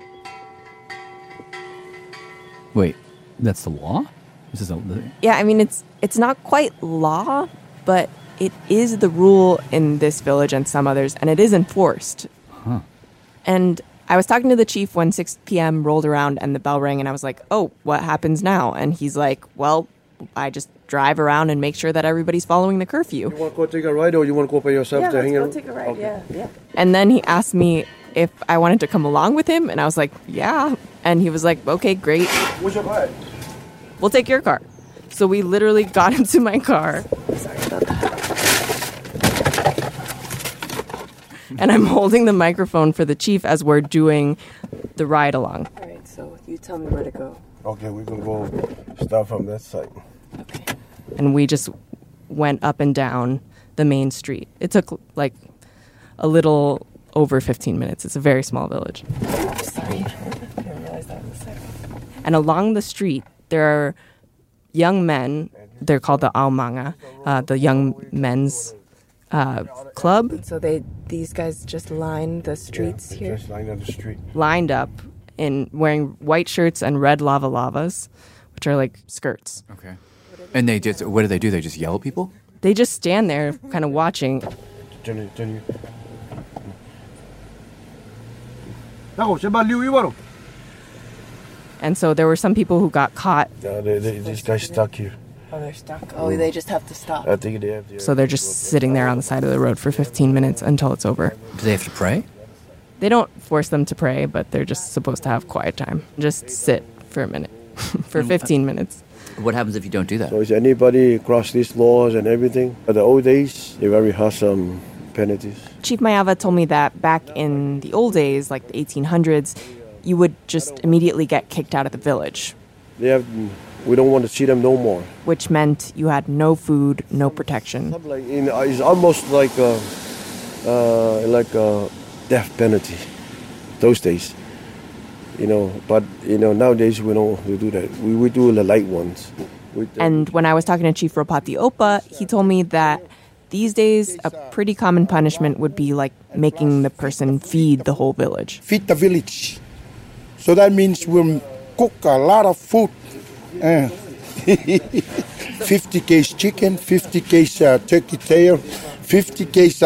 [SPEAKER 12] Wait, that's the law?
[SPEAKER 17] Yeah, I mean, it's not quite law, but it is the rule in this village and some others, and it is enforced.
[SPEAKER 12] Huh.
[SPEAKER 17] And I was talking to the chief when 6 p.m. rolled around and the bell rang, and I was like, oh, what happens now? And he's like, well, I just drive around and make sure that everybody's following the curfew.
[SPEAKER 23] You want to go take a ride or you want to go by yourself?
[SPEAKER 10] Yeah,
[SPEAKER 23] to
[SPEAKER 10] let's
[SPEAKER 23] hang
[SPEAKER 10] go
[SPEAKER 23] out?
[SPEAKER 10] take a ride.
[SPEAKER 23] Okay.
[SPEAKER 10] Yeah.
[SPEAKER 17] And then he asked me if I wanted to come along with him, and I was like, yeah. And he was like, okay, great.
[SPEAKER 23] What's your ride?
[SPEAKER 17] We'll take your car. So we literally got into my car And I'm holding the microphone for the chief as we're doing the ride along.
[SPEAKER 10] All right, so you tell me where to go.
[SPEAKER 6] Okay, we're going to go start from that side.
[SPEAKER 17] And we just went up and down the main street. It took like a little over 15 minutes. It's a very small village.
[SPEAKER 10] Sorry, I didn't realize that was a second.
[SPEAKER 17] And along the street, there are young men. They're called the Aomanga, the young men's club.
[SPEAKER 10] So these guys just line the streets here?
[SPEAKER 6] Just line on the street.
[SPEAKER 17] Lined up in wearing white shirts and red lava lavas, which are like skirts.
[SPEAKER 12] Okay. And what do? They just yell at people?
[SPEAKER 17] They just stand there kind of watching. And so there were some people who got caught.
[SPEAKER 6] These guys stuck here.
[SPEAKER 10] Oh, they're stuck. Oh, they just have to stop.
[SPEAKER 6] I think they have to.
[SPEAKER 17] So they're just sitting there on the side of the road for 15 minutes until it's over.
[SPEAKER 12] Do they have to pray?
[SPEAKER 17] They don't force them to pray, but they're just supposed to have quiet time. Just sit for a minute, for 15 minutes.
[SPEAKER 12] What happens if you don't do that?
[SPEAKER 6] So is anybody cross these laws and everything? But the old days, they very harsh penalties.
[SPEAKER 17] Chief Mayava told me that back in the old days, like the 1800s, you would just immediately get kicked out of the village.
[SPEAKER 6] We don't want to see them no more.
[SPEAKER 17] Which meant you had no food, no protection.
[SPEAKER 6] It's almost like a death penalty those days. But nowadays we don't do that. We do the light ones.
[SPEAKER 17] And when I was talking to Chief Ropati Opa, he told me that these days a pretty common punishment would be like making the person feed the whole village.
[SPEAKER 23] Feed the village. So that means we'll cook a lot of food. 50 case chicken, 50 case turkey tail, 50 case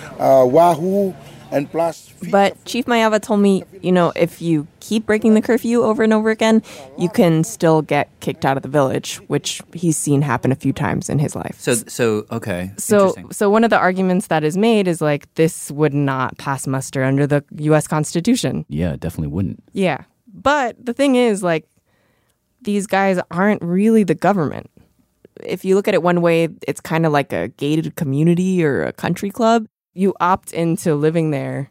[SPEAKER 23] wahoo, and plus.
[SPEAKER 17] But Chief Mayava told me, if you keep breaking the curfew over and over again, you can still get kicked out of the village, which he's seen happen a few times in his life.
[SPEAKER 12] Okay.
[SPEAKER 17] So one of the arguments that is made is like this would not pass muster under the U.S. Constitution.
[SPEAKER 12] Yeah, it definitely wouldn't.
[SPEAKER 17] Yeah. But the thing is, like, these guys aren't really the government. If you look at it one way, it's kind of like a gated community or a country club. You opt into living there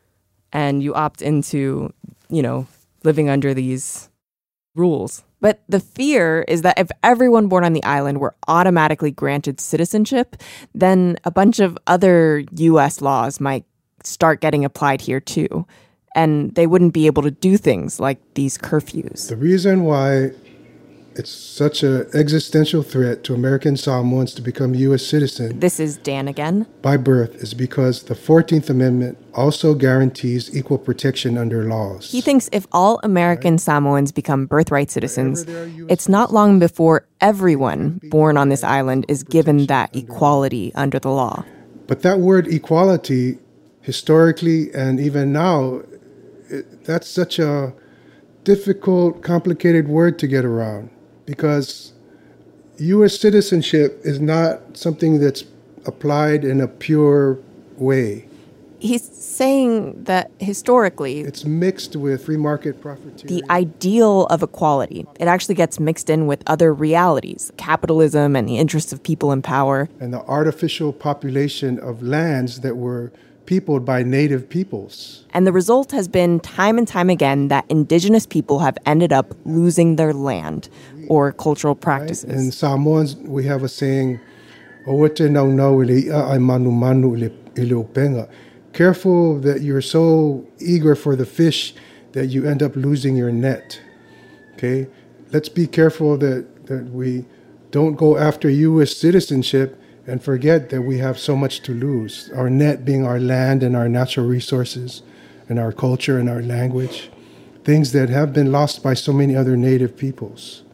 [SPEAKER 17] and you opt into, living under these rules. But the fear is that if everyone born on the island were automatically granted citizenship, then a bunch of other U.S. laws might start getting applied here too. And they wouldn't be able to do things like these curfews.
[SPEAKER 7] The reason why it's such an existential threat to American Samoans to become U.S. citizens.
[SPEAKER 17] This is Dan again.
[SPEAKER 7] By birth is because the 14th Amendment also guarantees equal protection under laws.
[SPEAKER 17] He thinks if all American Samoans become birthright citizens, it's not long before everyone born on this island is given that equality under the law.
[SPEAKER 7] But that word equality, historically and even now, that's such a difficult, complicated word to get around because U.S. citizenship is not something that's applied in a pure way.
[SPEAKER 17] He's saying that historically,
[SPEAKER 7] it's mixed with free market profiteering.
[SPEAKER 17] The ideal of equality, it actually gets mixed in with other realities, capitalism and the interests of people in power.
[SPEAKER 7] And the artificial population of lands that were peopled by native peoples.
[SPEAKER 17] And the result has been time and time again that indigenous people have ended up losing their land or cultural practices.
[SPEAKER 7] Right? In Samoans, we have a saying, careful that you're so eager for the fish that you end up losing your net. Okay? Let's be careful that we don't go after U.S. citizenship and forget that we have so much to lose. Our net being our land and our natural resources and our culture and our language. Things that have been lost by so many other native peoples.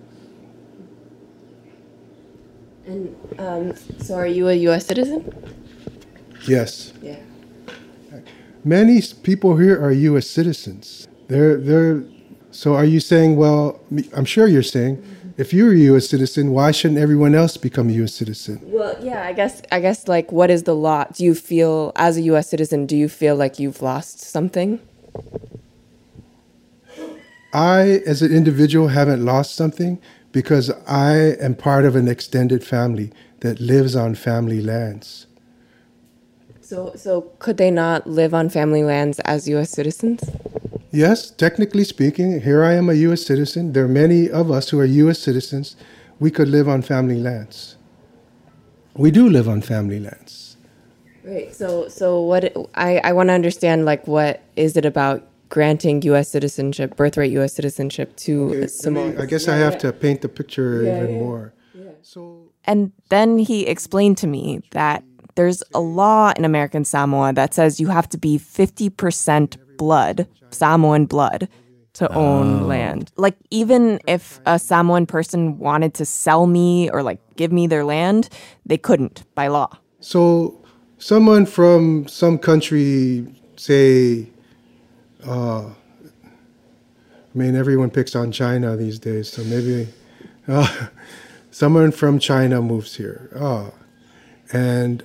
[SPEAKER 10] And so are you a U.S. citizen?
[SPEAKER 7] Yes.
[SPEAKER 10] Yeah.
[SPEAKER 7] Many people here are U.S. citizens. So are you saying, well, I'm sure you're saying, if you're a U.S. citizen, why shouldn't everyone else become a U.S. citizen?
[SPEAKER 10] Well, yeah, I guess like, what is the law? Do you feel, as a U.S. citizen, do you feel like you've lost something?
[SPEAKER 7] I, as an individual, haven't lost something because I am part of an extended family that lives on family lands.
[SPEAKER 17] So could they not live on family lands as U.S. citizens?
[SPEAKER 7] Yes, technically speaking, here I am a U.S. citizen. There are many of us who are U.S. citizens. We could live on family lands. We do live on family lands.
[SPEAKER 17] Right. So what I want to understand, like, what is it about granting U.S. citizenship, birthright U.S. citizenship to Samoans?
[SPEAKER 7] I guess I have to paint the picture even more.
[SPEAKER 17] And then he explained to me that there's a law in American Samoa that says you have to be 50% blood, Samoan blood, to own land. Like, even if a Samoan person wanted to sell me or, like, give me their land, they couldn't by law.
[SPEAKER 7] So someone from some country, say, I mean, everyone picks on China these days, so maybe someone from China moves here. And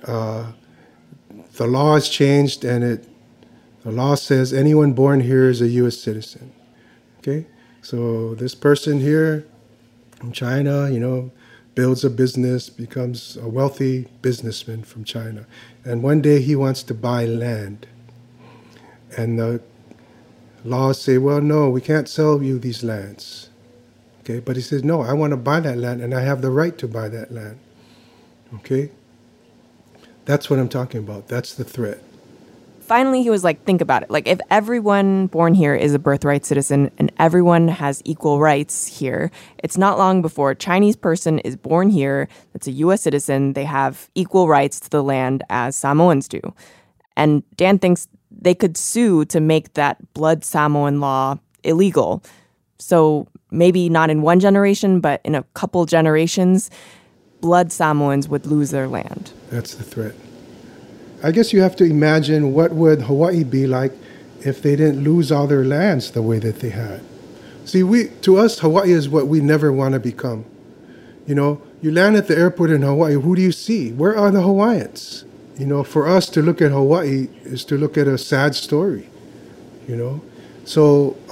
[SPEAKER 7] the law has changed, and the law says anyone born here is a U.S. citizen. Okay? So this person here from China, builds a business, becomes a wealthy businessman from China. And one day he wants to buy land. And the laws say, well, no, we can't sell you these lands. Okay? But he says, no, I want to buy that land, and I have the right to buy that land. Okay? That's what I'm talking about. That's the threat.
[SPEAKER 17] Finally, he was like, think about it. Like, if everyone born here is a birthright citizen and everyone has equal rights here, it's not long before a Chinese person is born here that's a U.S. citizen. They have equal rights to the land as Samoans do. And Dan thinks they could sue to make that blood Samoan law illegal. So maybe not in one generation, but in a couple generations, blood Samoans would lose their land.
[SPEAKER 7] That's the threat. I guess you have to imagine what would Hawaii be like if they didn't lose all their lands the way that they had. See, to us, Hawaii is what we never want to become. You land at the airport in Hawaii, who do you see? Where are the Hawaiians? For us to look at Hawaii is to look at a sad story, So,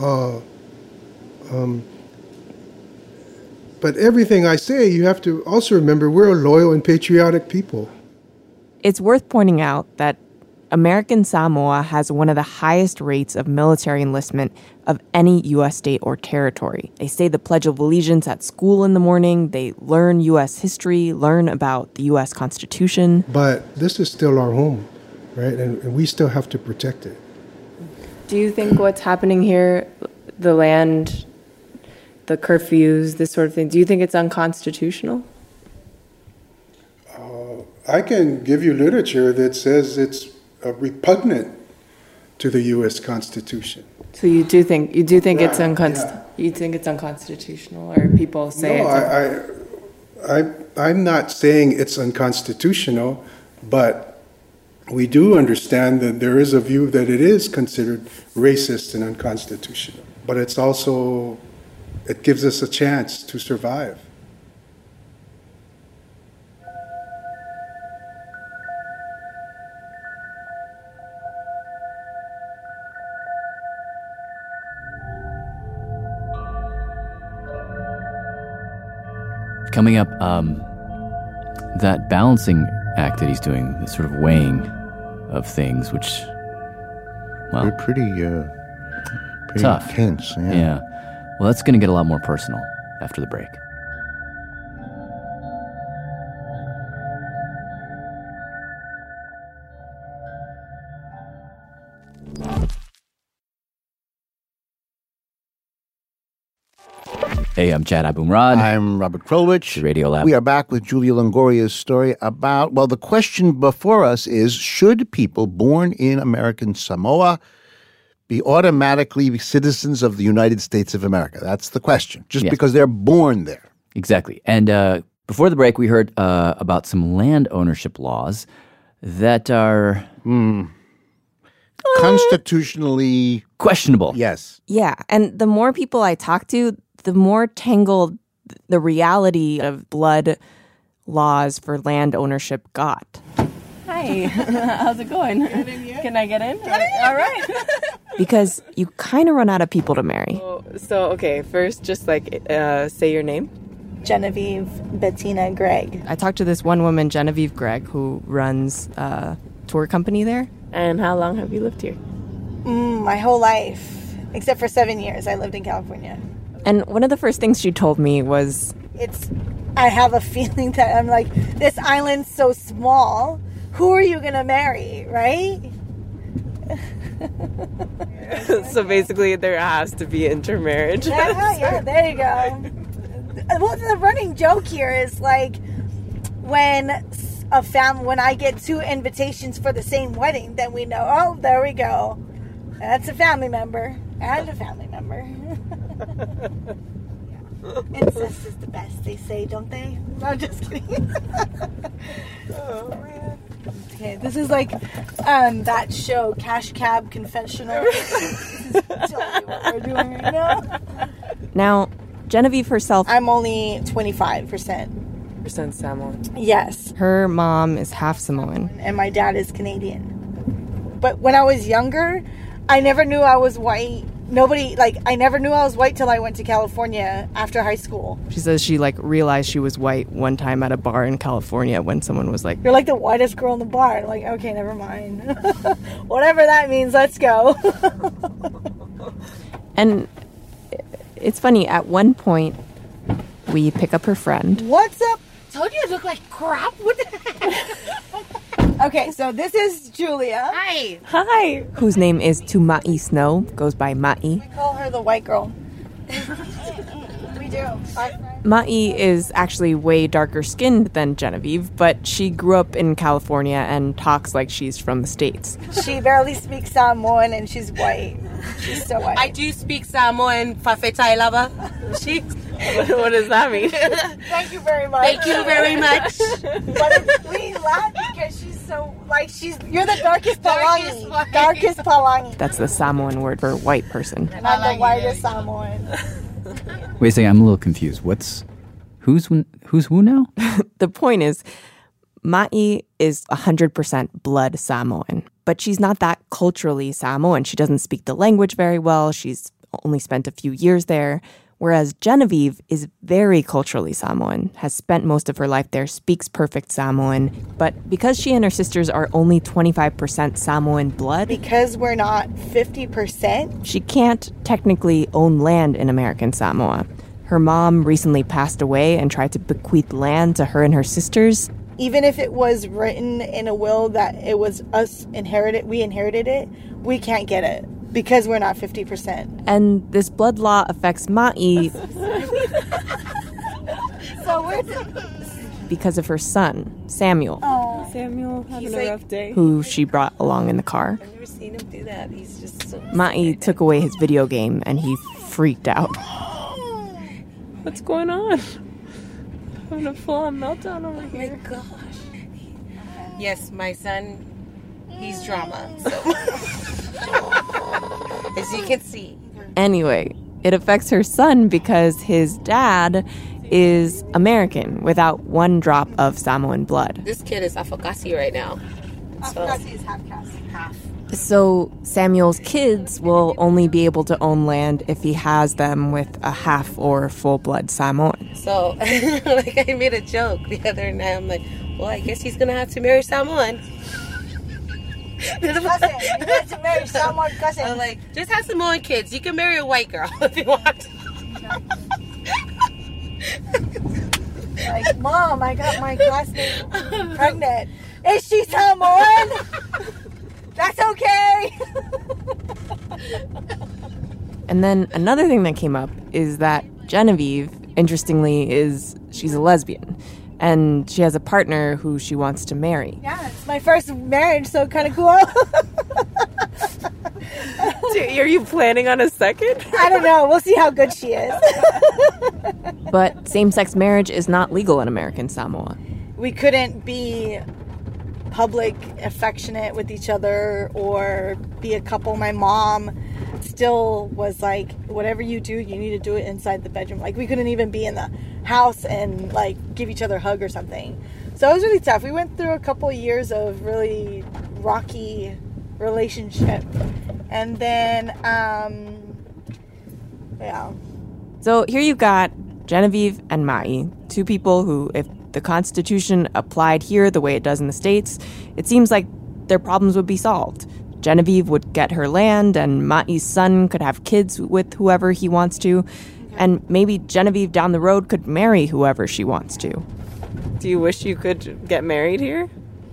[SPEAKER 7] but everything I say, you have to also remember we're a loyal and patriotic people.
[SPEAKER 17] It's worth pointing out that American Samoa has one of the highest rates of military enlistment of any U.S. state or territory. They say the Pledge of Allegiance at school in the morning. They learn U.S. history, learn about the U.S. Constitution.
[SPEAKER 7] But this is still our home, right? And we still have to protect it.
[SPEAKER 17] Do you think what's happening here, the land, the curfews, this sort of thing, do you think it's unconstitutional?
[SPEAKER 7] I can give you literature that says it's repugnant to the U.S. Constitution.
[SPEAKER 17] So you do think it's unconstitutional? You think it's unconstitutional, or people say
[SPEAKER 7] I'm not saying it's unconstitutional, but we do understand that there is a view that it is considered racist and unconstitutional. But it's also, it gives us a chance to survive.
[SPEAKER 12] Coming up, that balancing act that he's doing, the sort of weighing of things, which, well,
[SPEAKER 2] they're pretty
[SPEAKER 12] tough.
[SPEAKER 2] Intense.
[SPEAKER 12] Yeah. Well, that's going to get a lot more personal after the break. Hey, I'm Chad Abumrad.
[SPEAKER 2] I'm Robert Krulwich.
[SPEAKER 12] Radio Lab.
[SPEAKER 2] We are back with Julia Longoria's story about, well, the question before us is, should people born in American Samoa be automatically citizens of the United States of America? That's the question, just because they're born there.
[SPEAKER 12] Exactly. And before the break, we heard about some land ownership laws that are
[SPEAKER 2] constitutionally
[SPEAKER 12] questionable.
[SPEAKER 2] Yes.
[SPEAKER 17] Yeah. And the more people I talk to, the more tangled the reality of blood laws for land ownership got. Hi, how's it going? Can I get in? All right. Because you kind of run out of people to marry. So okay, first just say your name.
[SPEAKER 1] Genevieve Bettina Gregg.
[SPEAKER 17] I talked to this one woman, Genevieve Gregg, who runs a tour company there.
[SPEAKER 10] And how long have you lived here?
[SPEAKER 1] My whole life, except for 7 years. I lived in California.
[SPEAKER 17] And one of the first things she told me was,
[SPEAKER 1] I have a feeling that I'm like, this island's so small. Who are you going to marry, right?
[SPEAKER 4] So basically, there has to be intermarriage.
[SPEAKER 1] Yeah, there you go. Well, the running joke here is like when I get 2 invitations for the same wedding, then we know, oh, there we go. That's a family member and a family member. Incest is the best, they say, don't they? No, I'm just kidding. Oh, man. Okay, this is like that show, Cash Cab Confessional. This is totally what we're doing right now.
[SPEAKER 17] Now, Genevieve herself...
[SPEAKER 1] I'm only 25%
[SPEAKER 4] Samoan.
[SPEAKER 1] Yes.
[SPEAKER 17] Her mom is half Samoan.
[SPEAKER 1] And my dad is Canadian. But when I was younger, I never knew I was white. I never knew I was white till I went to California after high school.
[SPEAKER 17] She says she realized she was white one time at a bar in California when someone was like,
[SPEAKER 1] "You're like the whitest girl in the bar." I'm like, okay, never mind. Whatever that means, let's go.
[SPEAKER 17] And it's funny, at one point, we pick up her friend.
[SPEAKER 1] What's up? Told you I look like crap. What the heck? Okay, so this is Julia.
[SPEAKER 10] Hi.
[SPEAKER 1] Hi.
[SPEAKER 17] Whose name is Tuma'i Snow, goes by Ma'i.
[SPEAKER 1] We call her the white girl. We do.
[SPEAKER 17] Ma'i is actually way darker skinned than Genevieve, but she grew up in California and talks like she's from the States.
[SPEAKER 1] She barely speaks Samoan and she's white. She's so white.
[SPEAKER 10] I do speak Samoan, Fafetai Lava.
[SPEAKER 4] What does that mean?
[SPEAKER 1] Thank you very much.
[SPEAKER 10] Thank you very much.
[SPEAKER 1] But we laugh because she's so, you're the darkest Palangi. Darkest Palangi.
[SPEAKER 17] That's the Samoan word for white person.
[SPEAKER 1] And I'm the whitest Samoan.
[SPEAKER 12] Wait a second, I'm a little confused. Who's who now?
[SPEAKER 17] The point is, Ma'i is 100% blood Samoan, but she's not that culturally Samoan. She doesn't speak the language very well. She's only spent a few years there. Whereas Genevieve is very culturally Samoan, has spent most of her life there, speaks perfect Samoan. But because she and her sisters are only 25% Samoan blood...
[SPEAKER 1] Because we're not 50%?
[SPEAKER 17] She can't technically own land in American Samoa. Her mom recently passed away and tried to bequeath land to her and her sisters.
[SPEAKER 1] Even if it was written in a will that it was us we inherited it, we can't get it. Because we're not 50%.
[SPEAKER 17] And this blood law affects Ma'i because of her son, Samuel.
[SPEAKER 1] Oh,
[SPEAKER 4] Samuel having a rough day.
[SPEAKER 17] Who she brought along in the car.
[SPEAKER 10] I've never seen him do that. He's just so...
[SPEAKER 17] Ma'i took away his video game and he freaked out.
[SPEAKER 4] What's going on? I'm having a full-on meltdown over here.
[SPEAKER 10] Oh my gosh. Yes, my son, he's drama. So. As you can see.
[SPEAKER 17] Anyway, it affects her son because his dad is American without one drop of Samoan blood.
[SPEAKER 10] This kid is Afokasi right now.
[SPEAKER 1] Afokasi is half.
[SPEAKER 17] So Samuel's kids will only be able to own land if he has them with a half or full-blood Samoan.
[SPEAKER 10] So, I made a joke the other night. I'm like, well, I guess he's going to have to marry Samoan.
[SPEAKER 1] Cousin. You have to marry Samoan cousin.
[SPEAKER 10] I'm like, just have Samoan kids. You can marry a white girl if you want.
[SPEAKER 1] Like, Mom, I got my classmate pregnant. Is she Samoan? That's okay.
[SPEAKER 17] And then another thing that came up is that Genevieve, interestingly, she's a lesbian. And she has a partner who she wants to marry.
[SPEAKER 1] Yeah, it's my first marriage, so kind of cool.
[SPEAKER 4] Are you planning on a second?
[SPEAKER 1] I don't know. We'll see how good she is.
[SPEAKER 17] But same-sex marriage is not legal in American Samoa.
[SPEAKER 1] We couldn't be public affectionate with each other or be a couple. My mom still was like, whatever you do, you need to do it inside the bedroom. Like, we couldn't even be in the house and like give each other a hug or something. So it was really tough. We went through a couple of years of really rocky relationship. And then, yeah.
[SPEAKER 17] So here you've got Genevieve and Ma'i, two people who, if the Constitution applied here the way it does in the States, it seems like their problems would be solved. Genevieve would get her land, and Ma'i's son could have kids with whoever he wants to, and maybe Genevieve down the road could marry whoever she wants to.
[SPEAKER 4] Do you wish you could get married here?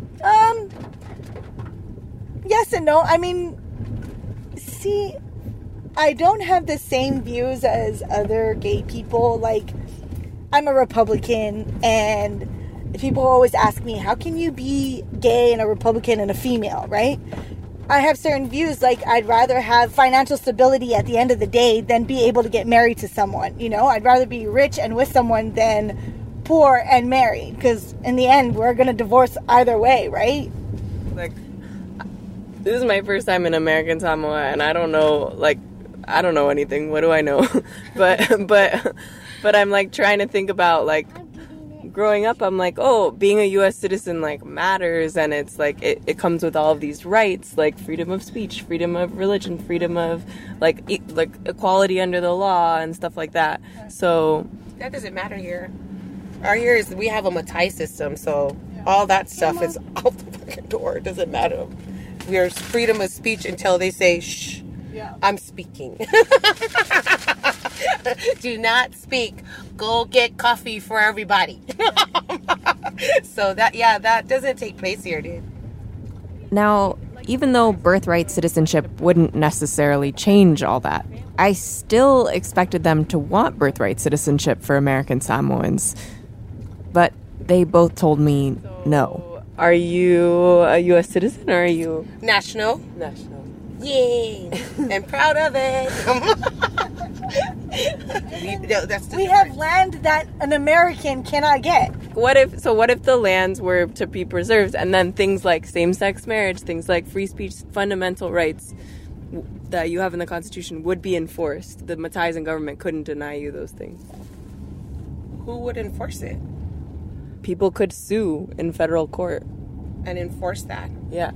[SPEAKER 1] Yes and no. I mean, see, I don't have the same views as other gay people. Like, I'm a Republican, and people always ask me, how can you be gay and a Republican and a female, right? I have certain views, like I'd rather have financial stability at the end of the day than be able to get married to someone, you know? I'd rather be rich and with someone than poor and married, because in the end, we're going to divorce either way, right?
[SPEAKER 4] Like, this is my first time in American Samoa, and I don't know, like, I don't know anything. What do I know? but I'm, like, trying to think about, like, growing up, I'm like, oh, being a U.S. citizen, like, matters, and it's, like, it comes with all of these rights, like freedom of speech, freedom of religion, freedom of, like equality under the law and stuff like that. So
[SPEAKER 5] that doesn't matter here. Our here is, we have a Matai system, so all that stuff is out the fucking door. It doesn't matter. There's freedom of speech until they say, shh, I'm speaking. Do not speak. Go get coffee for everybody. So that doesn't take place here, dude.
[SPEAKER 17] Now, even though birthright citizenship wouldn't necessarily change all that, I still expected them to want birthright citizenship for American Samoans. But they both told me no.
[SPEAKER 4] Are you a U.S. citizen or are you...
[SPEAKER 5] National. Yay! I'm proud of it.
[SPEAKER 1] We have land that an American cannot get.
[SPEAKER 4] What if the lands were to be preserved, and then things like same-sex marriage, things like free speech, fundamental rights that you have in the Constitution would be enforced? The Mataisan government couldn't deny you those things.
[SPEAKER 5] Who would enforce it?
[SPEAKER 4] People could sue in federal court.
[SPEAKER 5] And enforce that?
[SPEAKER 4] Yeah.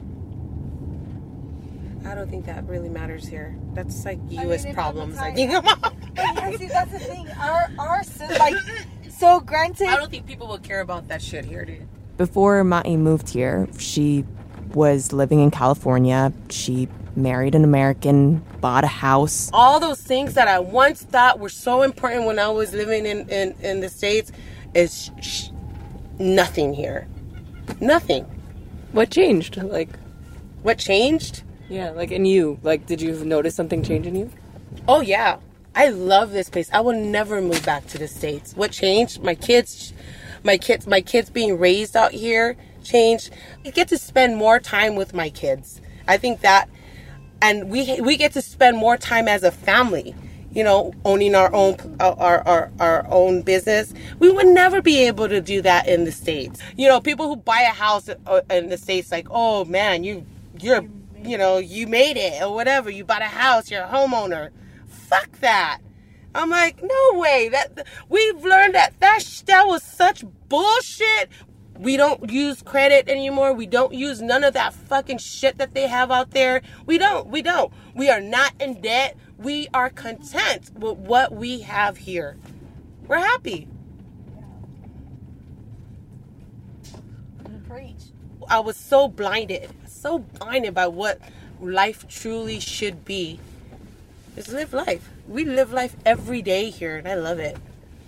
[SPEAKER 5] I don't think that really matters here. That's like U.S. problems. I think.
[SPEAKER 1] See, that's the thing. Our like, so granted.
[SPEAKER 5] I don't think people will care about that shit here, dude.
[SPEAKER 17] Before Ma'i moved here, she was living in California. She married an American, bought a house.
[SPEAKER 5] All those things that I once thought were so important when I was living in the States is nothing here. Nothing.
[SPEAKER 4] What changed? Like,
[SPEAKER 5] what changed?
[SPEAKER 4] Yeah, like in you. Like, did you notice something change in you?
[SPEAKER 5] Oh, yeah. I love this place. I will never move back to the States. What changed? My kids being raised out here changed. I get to spend more time with my kids. I think that, and we get to spend more time as a family. You know, owning our own business. We would never be able to do that in the States. You know, people who buy a house in the States, like, oh man, you made it or whatever. You bought a house, you're a homeowner. Fuck that. I'm like, no way. That we've learned that was such bullshit. We don't use credit anymore. We don't use none of that fucking shit that they have out there. We don't. We are not in debt. We are content with what we have here. We're happy.
[SPEAKER 1] Preach.
[SPEAKER 5] I was so blinded by what life truly should be. Is live life. We live life every day here, and I love it.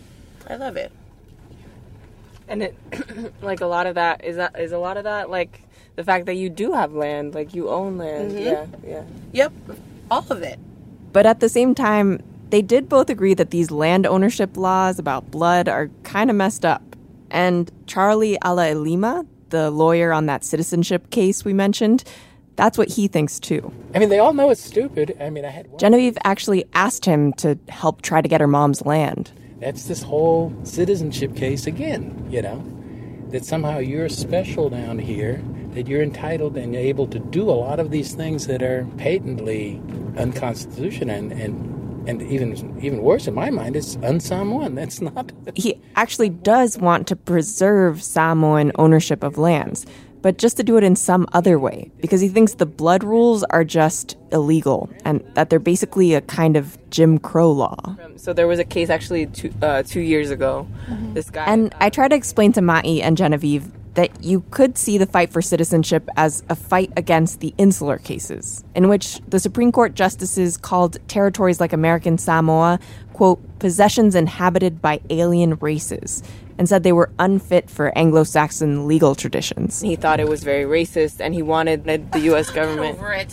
[SPEAKER 4] And it, like, a lot of that is a lot of that, like, the fact that you do have land, like, you own land.
[SPEAKER 5] Mm-hmm.
[SPEAKER 4] Yeah.
[SPEAKER 5] Yep, all of it.
[SPEAKER 17] But at the same time, they did both agree that these land ownership laws about blood are kind of messed up. And Charlie Alailima, the lawyer on that citizenship case we mentioned, that's what he thinks too.
[SPEAKER 16] I mean, they all know it's stupid. I mean, I had one.
[SPEAKER 17] Genevieve actually asked him to help try to get her mom's land.
[SPEAKER 16] That's this whole citizenship case again, you know, that somehow you're special down here, that you're entitled and able to do a lot of these things that are patently unconstitutional and even worse in my mind, it's un-Samoan. That's not...
[SPEAKER 17] He actually does want to preserve Samoan ownership of lands. but just to do it in some other way, because he thinks the blood rules are just illegal and that they're basically a kind of Jim Crow law.
[SPEAKER 4] So there was a case actually 2 years ago. This guy...
[SPEAKER 17] And I try to explain to Ma'i and Genevieve that you could see the fight for citizenship as a fight against the insular cases, in which the Supreme Court justices called territories like American Samoa, quote, possessions inhabited by alien races, and said they were unfit for Anglo-Saxon legal traditions.
[SPEAKER 4] He thought it was very racist, and he wanted the U.S. government...
[SPEAKER 1] Over it.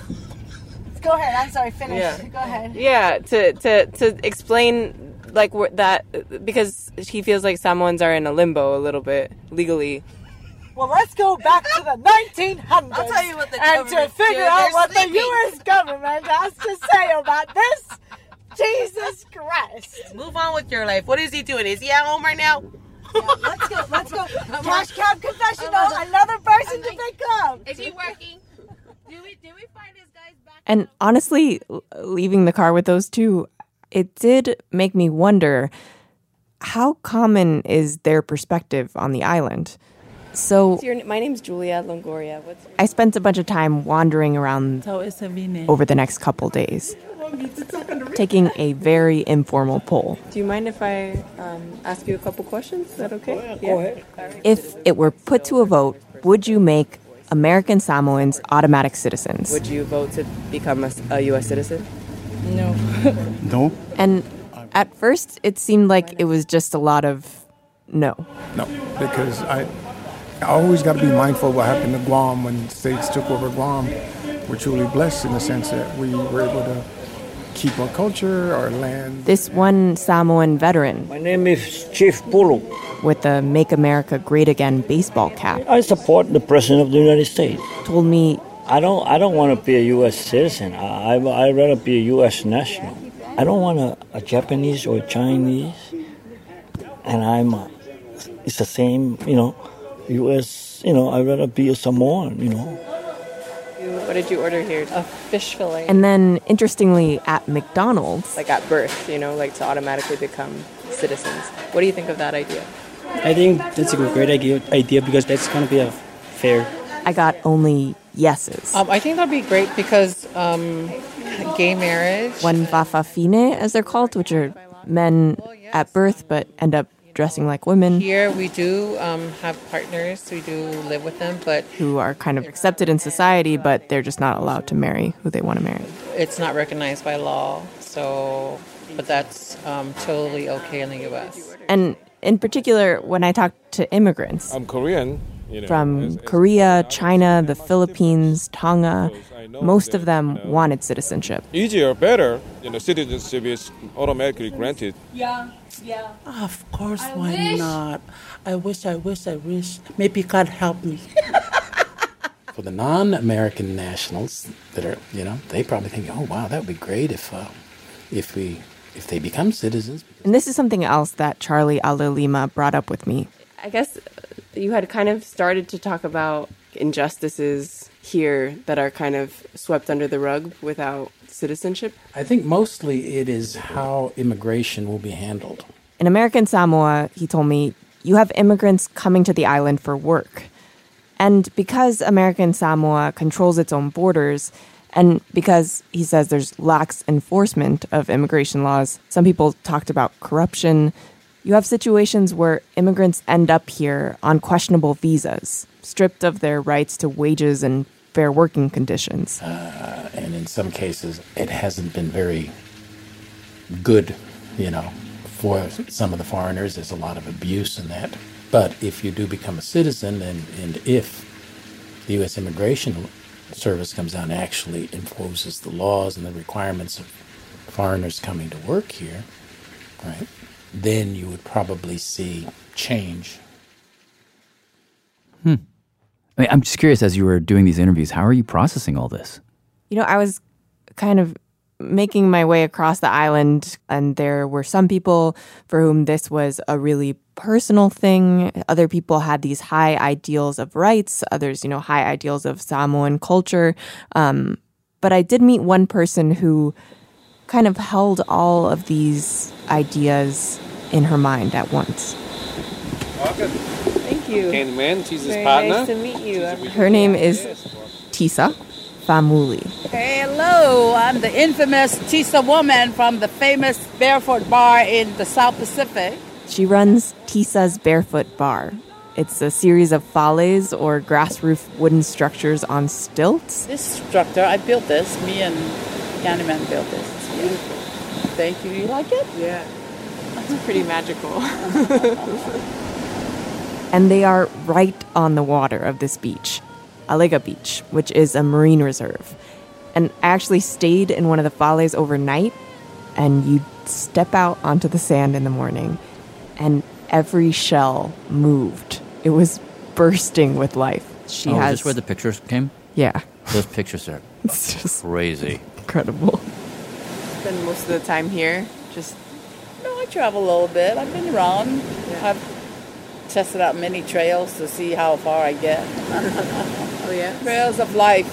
[SPEAKER 1] Go ahead. I'm sorry. Finish.
[SPEAKER 4] Yeah.
[SPEAKER 1] Go ahead.
[SPEAKER 4] Yeah, to explain like that, because he feels like Samoans are in a limbo a little bit legally.
[SPEAKER 1] Well, let's go back to the 1900s.
[SPEAKER 5] I'll tell you what the
[SPEAKER 1] and to
[SPEAKER 5] government's
[SPEAKER 1] figure
[SPEAKER 5] doing.
[SPEAKER 1] out
[SPEAKER 5] They're
[SPEAKER 1] what
[SPEAKER 5] sleeping.
[SPEAKER 1] the U.S. government has to say about this. Jesus Christ.
[SPEAKER 5] Move on with your life. What is he doing? Is he at home right now?
[SPEAKER 1] Yeah, let's go. Cash cab confessional. Another person to pick up.
[SPEAKER 5] Is he working? Did we find his guys back?
[SPEAKER 17] And honestly, leaving the car with those two, it did make me wonder, how common is their perspective on the island? So
[SPEAKER 4] My name's Julia Longoria.
[SPEAKER 17] I spent a bunch of time wandering around over the next couple days, taking a very informal poll.
[SPEAKER 4] Do you mind if I ask you a couple questions? Is that okay?
[SPEAKER 5] Go ahead.
[SPEAKER 17] If it were put to a vote, would you make American Samoans automatic citizens?
[SPEAKER 4] Would you vote to become a U.S. citizen?
[SPEAKER 5] No.
[SPEAKER 23] No?
[SPEAKER 17] And at first, it seemed like it was just a lot of no.
[SPEAKER 8] No, because I always got to be mindful of what happened to Guam when the states took over Guam. We're truly blessed in the sense that we were able to keep our culture, our land.
[SPEAKER 17] This one Samoan veteran.
[SPEAKER 9] My name is Chief Pulu.
[SPEAKER 17] With the Make America Great Again baseball cap.
[SPEAKER 9] I support the President of the United States.
[SPEAKER 17] Told me,
[SPEAKER 9] I don't want to be a U.S. citizen. I'd rather be a U.S. national. I don't want a Japanese or Chinese. And it's the same, U.S., I'd rather be a Samoan,
[SPEAKER 4] What did you order here? A fish fillet.
[SPEAKER 17] And then, interestingly, at McDonald's...
[SPEAKER 4] Like at birth, like to automatically become citizens. What do you think of that idea?
[SPEAKER 15] I think that's a great idea because that's going to be fair.
[SPEAKER 17] I got only yeses.
[SPEAKER 24] I think that'd be great because gay marriage.
[SPEAKER 17] One wafafine, as they're called, which are men at birth but end up dressing like women.
[SPEAKER 24] Here we do have partners, we do live with them, but
[SPEAKER 17] who are kind of accepted in society, but they're just not allowed to marry who they want to marry.
[SPEAKER 24] It's not recognized by law, but that's totally okay in the U.S.
[SPEAKER 17] And in particular, when I talk to immigrants,
[SPEAKER 25] I'm Korean.
[SPEAKER 17] From Korea, China, the Philippines, Tonga, most of them wanted citizenship.
[SPEAKER 25] Easier, better, citizenship is automatically granted.
[SPEAKER 26] Yeah. Of course, why not? I wish. Maybe God help me.
[SPEAKER 16] For the non-American nationals that are, they probably think, oh, wow, that would be great if they become citizens.
[SPEAKER 17] And this is something else that Charlie Alalima brought up with me.
[SPEAKER 4] I guess you had kind of started to talk about injustices here that are kind of swept under the rug without citizenship.
[SPEAKER 16] I think mostly it is how immigration will be handled.
[SPEAKER 17] In American Samoa, he told me, you have immigrants coming to the island for work. And because American Samoa controls its own borders, and because, he says, there's lax enforcement of immigration laws, some people talked about corruption. You have situations where immigrants end up here on questionable visas, stripped of their rights to wages and fair working conditions.
[SPEAKER 16] And in some cases, it hasn't been very good, for some of the foreigners. There's a lot of abuse in that. But if you do become a citizen, and if the U.S. Immigration Service comes down and actually enforces the laws and the requirements of foreigners coming to work here, right, then you would probably see change.
[SPEAKER 12] I mean, I'm just curious, as you were doing these interviews, how are you processing all this?
[SPEAKER 17] I was kind of making my way across the island, and there were some people for whom this was a really personal thing. Other people had these high ideals of rights, others, high ideals of Samoan culture. But I did meet one person who kind of held all of these ideas in her mind at once.
[SPEAKER 25] Welcome.
[SPEAKER 4] Thank
[SPEAKER 10] Thank you.
[SPEAKER 25] Candyman. She's his
[SPEAKER 10] Very
[SPEAKER 25] partner.
[SPEAKER 10] nice to meet you.
[SPEAKER 17] Her name is Tisa Famuli.
[SPEAKER 3] Hello, I'm the infamous Tisa woman from the famous Barefoot Bar in the South Pacific.
[SPEAKER 17] She runs Tisa's Barefoot Bar. It's a series of fales, or grass roof wooden structures on stilts.
[SPEAKER 3] This structure, I built this. Me and Candyman built this. It's beautiful. Thank you. You like it?
[SPEAKER 10] Yeah. It's pretty magical.
[SPEAKER 17] And they are right on the water of this beach, Alega Beach, which is a marine reserve. And I actually stayed in one of the fales overnight, and you'd step out onto the sand in the morning, and every shell moved. It was bursting with life.
[SPEAKER 12] Is this where the pictures came?
[SPEAKER 17] Yeah.
[SPEAKER 12] Those pictures are
[SPEAKER 17] It's just
[SPEAKER 12] crazy.
[SPEAKER 17] incredible.
[SPEAKER 10] Spend most of the time here.
[SPEAKER 3] No, I travel a little bit. I've been around. I've tested out many trails to see how far I get.
[SPEAKER 10] Oh yeah.
[SPEAKER 3] Trails of life.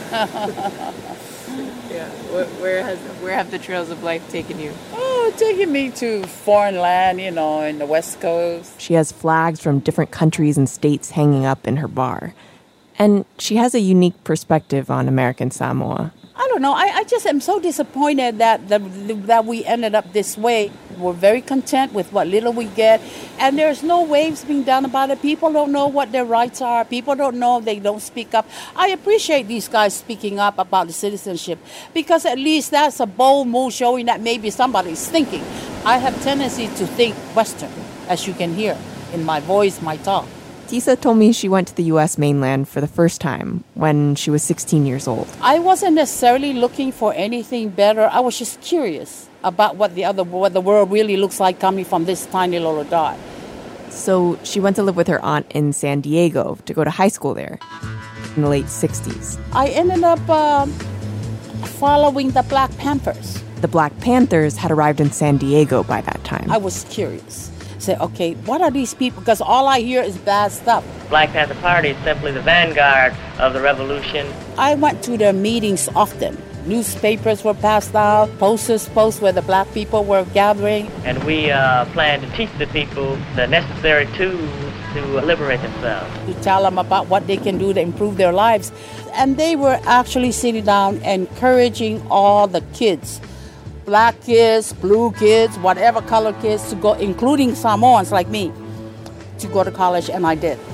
[SPEAKER 10] Yeah. Where have the trails of life taken you?
[SPEAKER 3] Oh, taking me to foreign land, in the West Coast.
[SPEAKER 17] She has flags from different countries and states hanging up in her bar. And she has a unique perspective on American Samoa.
[SPEAKER 3] I don't know. I just am so disappointed that we ended up this way. We're very content with what little we get, and there's no waves being done about it. People don't know what their rights are. People don't know. They don't speak up. I appreciate these guys speaking up about the citizenship, because at least that's a bold move showing that maybe somebody's thinking. I have tendency to think Western, as you can hear in my voice, my talk.
[SPEAKER 17] Tisa told me she went to the U.S. mainland for the first time when she was 16 years old.
[SPEAKER 3] I wasn't necessarily looking for anything better. I was just curious about what the world really looks like coming from this tiny little dot.
[SPEAKER 17] So she went to live with her aunt in San Diego to go to high school there in the late 60s.
[SPEAKER 3] I ended up following the Black Panthers.
[SPEAKER 17] The Black Panthers had arrived in San Diego by that time.
[SPEAKER 3] I was curious. Say, okay, what are these people? Because all I hear is bad stuff.
[SPEAKER 11] Black Panther Party is simply the vanguard of the revolution.
[SPEAKER 3] I went to their meetings often. Newspapers were passed out, posters where the black people were gathering.
[SPEAKER 11] And we plan to teach the people the necessary tools to liberate themselves.
[SPEAKER 3] To tell them about what they can do to improve their lives. And they were actually sitting down encouraging all the kids, black kids, blue kids, whatever color kids, to go, including Samoans like me, to go to college, and I did.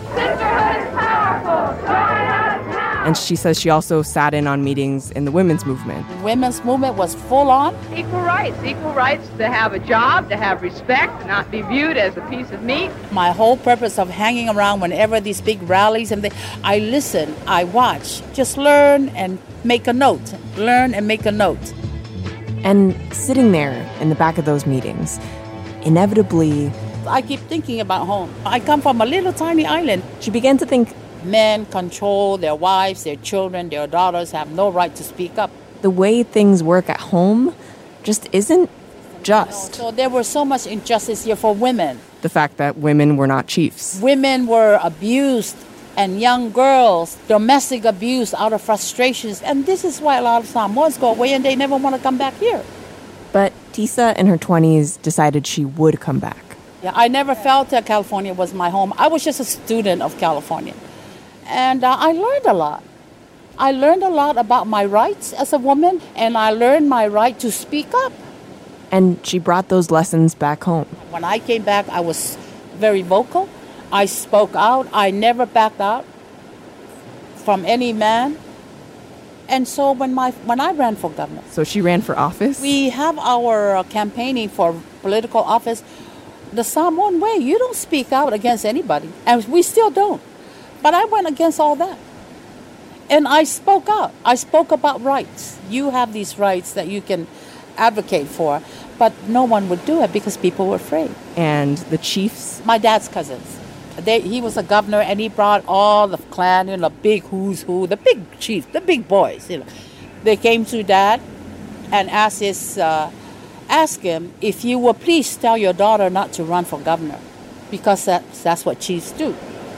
[SPEAKER 17] And she says she also sat in on meetings in the women's movement.
[SPEAKER 3] The women's movement was full on.
[SPEAKER 13] Equal rights to have a job, to have respect, to not be viewed as a piece of meat.
[SPEAKER 3] My whole purpose of hanging around whenever these big rallies, I listen, I watch, just learn and make a note. Learn and make a note.
[SPEAKER 17] And sitting there in the back of those meetings, inevitably,
[SPEAKER 3] I keep thinking about home. I come from a little tiny island.
[SPEAKER 17] She began to think
[SPEAKER 3] men control their wives, their children, their daughters, have no right to speak up.
[SPEAKER 17] The way things work at home just isn't just.
[SPEAKER 3] So there was so much injustice here for women.
[SPEAKER 17] The fact that women were not chiefs.
[SPEAKER 3] Women were abused, and young girls, domestic abuse out of frustrations. And this is why a lot of Samoans go away and they never want to come back here.
[SPEAKER 17] But Tisa, in her 20s, decided she would come back.
[SPEAKER 3] Yeah, I never felt that California was my home. I was just a student of California. And I learned a lot. I learned a lot about my rights as a woman, and I learned my right to speak up.
[SPEAKER 17] And she brought those lessons back home.
[SPEAKER 3] When I came back, I was very vocal. I spoke out. I never backed out from any man. And so when I ran for governor.
[SPEAKER 17] So she ran for office?
[SPEAKER 3] We have our campaigning for political office the Samoan way. You don't speak out against anybody. And we still don't. But I went against all that. And I spoke out. I spoke about rights. You have these rights that you can advocate for. But no one would do it because people were afraid.
[SPEAKER 17] And the chiefs?
[SPEAKER 3] My dad's cousins. He was a governor, and he brought all the clan, the big who's who, the big chiefs, the big boys. They came to Dad and asked him, if you will please tell your daughter not to run for governor, because that's what chiefs do.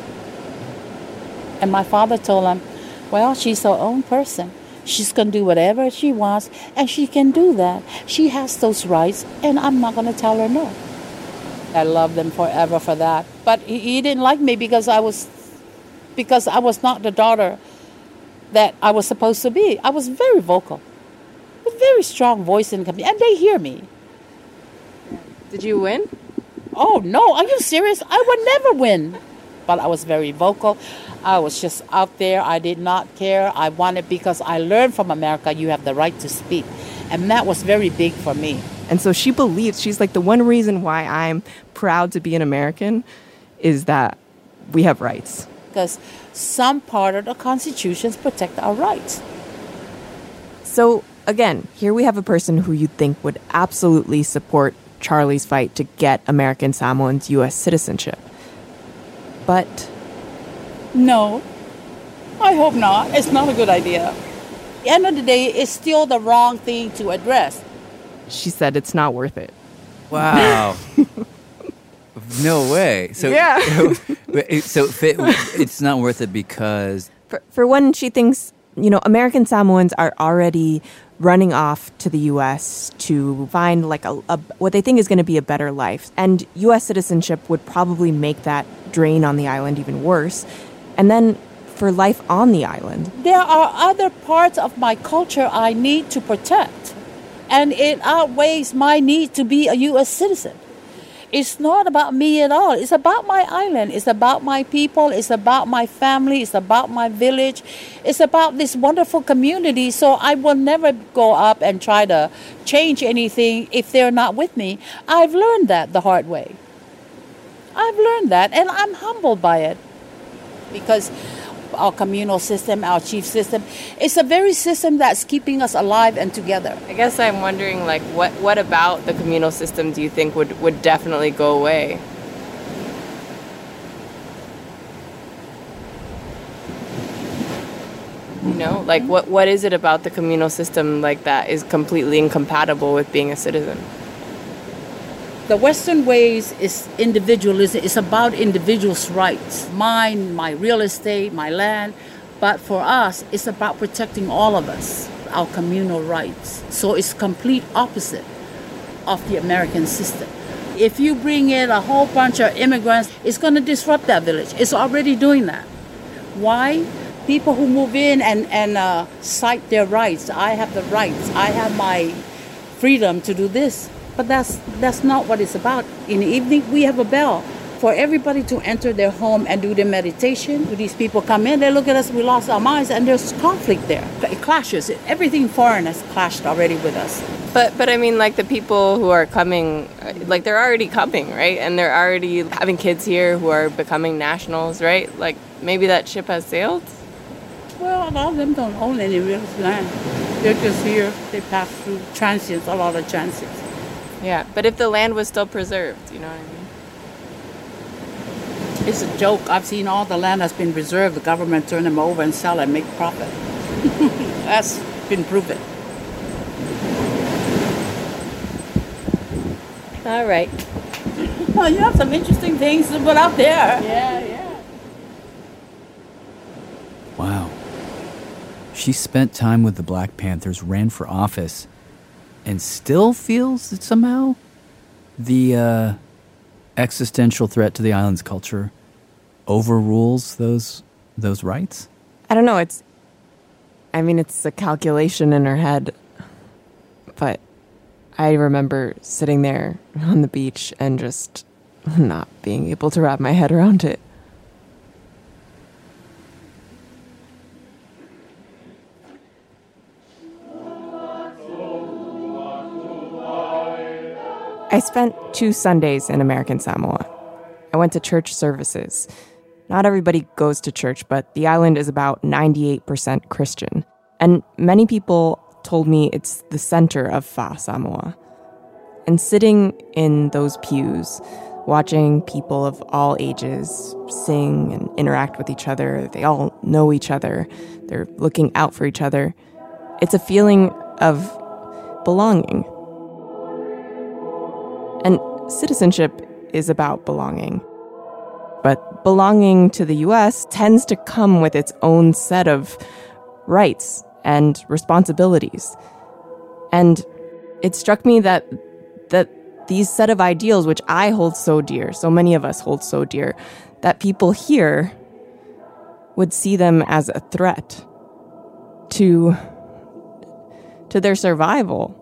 [SPEAKER 3] And my father told him, well, she's her own person. She's going to do whatever she wants, and she can do that. She has those rights, and I'm not going to tell her no. I love them forever for that. But he didn't like me because I was not the daughter that I was supposed to be. I was very vocal, with very strong voice in the company, and they hear me.
[SPEAKER 10] Did you win?
[SPEAKER 3] Oh, no. Are you serious? I would never win. But I was very vocal. I was just out there. I did not care. I wanted, because I learned from America, you have the right to speak. And that was very big for me.
[SPEAKER 17] And so she believes, she's like, the one reason why I'm proud to be an American is that we have rights.
[SPEAKER 3] Because some part of the Constitution protect our rights.
[SPEAKER 17] So, again, here we have a person who you'd think would absolutely support Charlie's fight to get American Samoans U.S. citizenship. But
[SPEAKER 3] no, I hope not. It's not a good idea. At the end of the day, it's still the wrong thing to address.
[SPEAKER 17] She said it's not worth it.
[SPEAKER 12] Wow. No way. So,
[SPEAKER 17] yeah.
[SPEAKER 12] So it's not worth it because...
[SPEAKER 17] For one, she thinks, American Samoans are already running off to the U.S. to find like a what they think is going to be a better life. And U.S. citizenship would probably make that drain on the island even worse. And then for life on the island.
[SPEAKER 3] There are other parts of my culture I need to protect. And it outweighs my need to be a U.S. citizen. It's not about me at all. It's about my island. It's about my people. It's about my family. It's about my village. It's about this wonderful community. So I will never go up and try to change anything if they're not with me. I've learned that the hard way. I've learned that, and I'm humbled by it. Because our communal system, our chief system, it's a very system that's keeping us alive and together.
[SPEAKER 10] I guess I'm wondering, like, what about the communal system do you think would definitely go away? Like, what is it about the communal system like that is completely incompatible with being a citizen?
[SPEAKER 3] The Western ways is individualism. It's about individuals' rights. Mine, my real estate, my land. But for us, it's about protecting all of us, our communal rights. So it's complete opposite of the American system. If you bring in a whole bunch of immigrants, it's going to disrupt that village. It's already doing that. Why? People who move in and cite their rights. I have the rights. I have my freedom to do this. But that's not what it's about. In the evening, we have a bell for everybody to enter their home and do their meditation. These people come in, they look at us, we lost our minds, and there's conflict there. It clashes. Everything foreign has clashed already with us.
[SPEAKER 10] But I mean, like, the people who are coming, like, they're already coming, right? And they're already having kids here who are becoming nationals, right? Like, maybe that ship has sailed?
[SPEAKER 3] Well, a lot of them don't own any real land. They're just here. They pass through transients, a lot of transients.
[SPEAKER 10] Yeah, but if the land was still preserved, you know what I mean?
[SPEAKER 3] It's a joke. I've seen all the land that's been preserved. The government turn them over and sell and make profit. That's been proven.
[SPEAKER 10] All right.
[SPEAKER 3] Well, you have some interesting things to put out there. Yeah.
[SPEAKER 12] Wow. She spent time with the Black Panthers, ran for office, and still feels that somehow the existential threat to the island's culture overrules those rights?
[SPEAKER 17] I don't know. It's a calculation in her head. But I remember sitting there on the beach and just not being able to wrap my head around it. I spent 2 Sundays in American Samoa. I went to church services. Not everybody goes to church, but the island is about 98% Christian. And many people told me it's the center of Fa Samoa. And sitting in those pews, watching people of all ages sing and interact with each other, they all know each other, they're looking out for each other, it's a feeling of belonging. And citizenship is about belonging. But belonging to the U.S. tends to come with its own set of rights and responsibilities. And it struck me that these set of ideals, which I hold so dear, so many of us hold so dear, that people here would see them as a threat to their survival.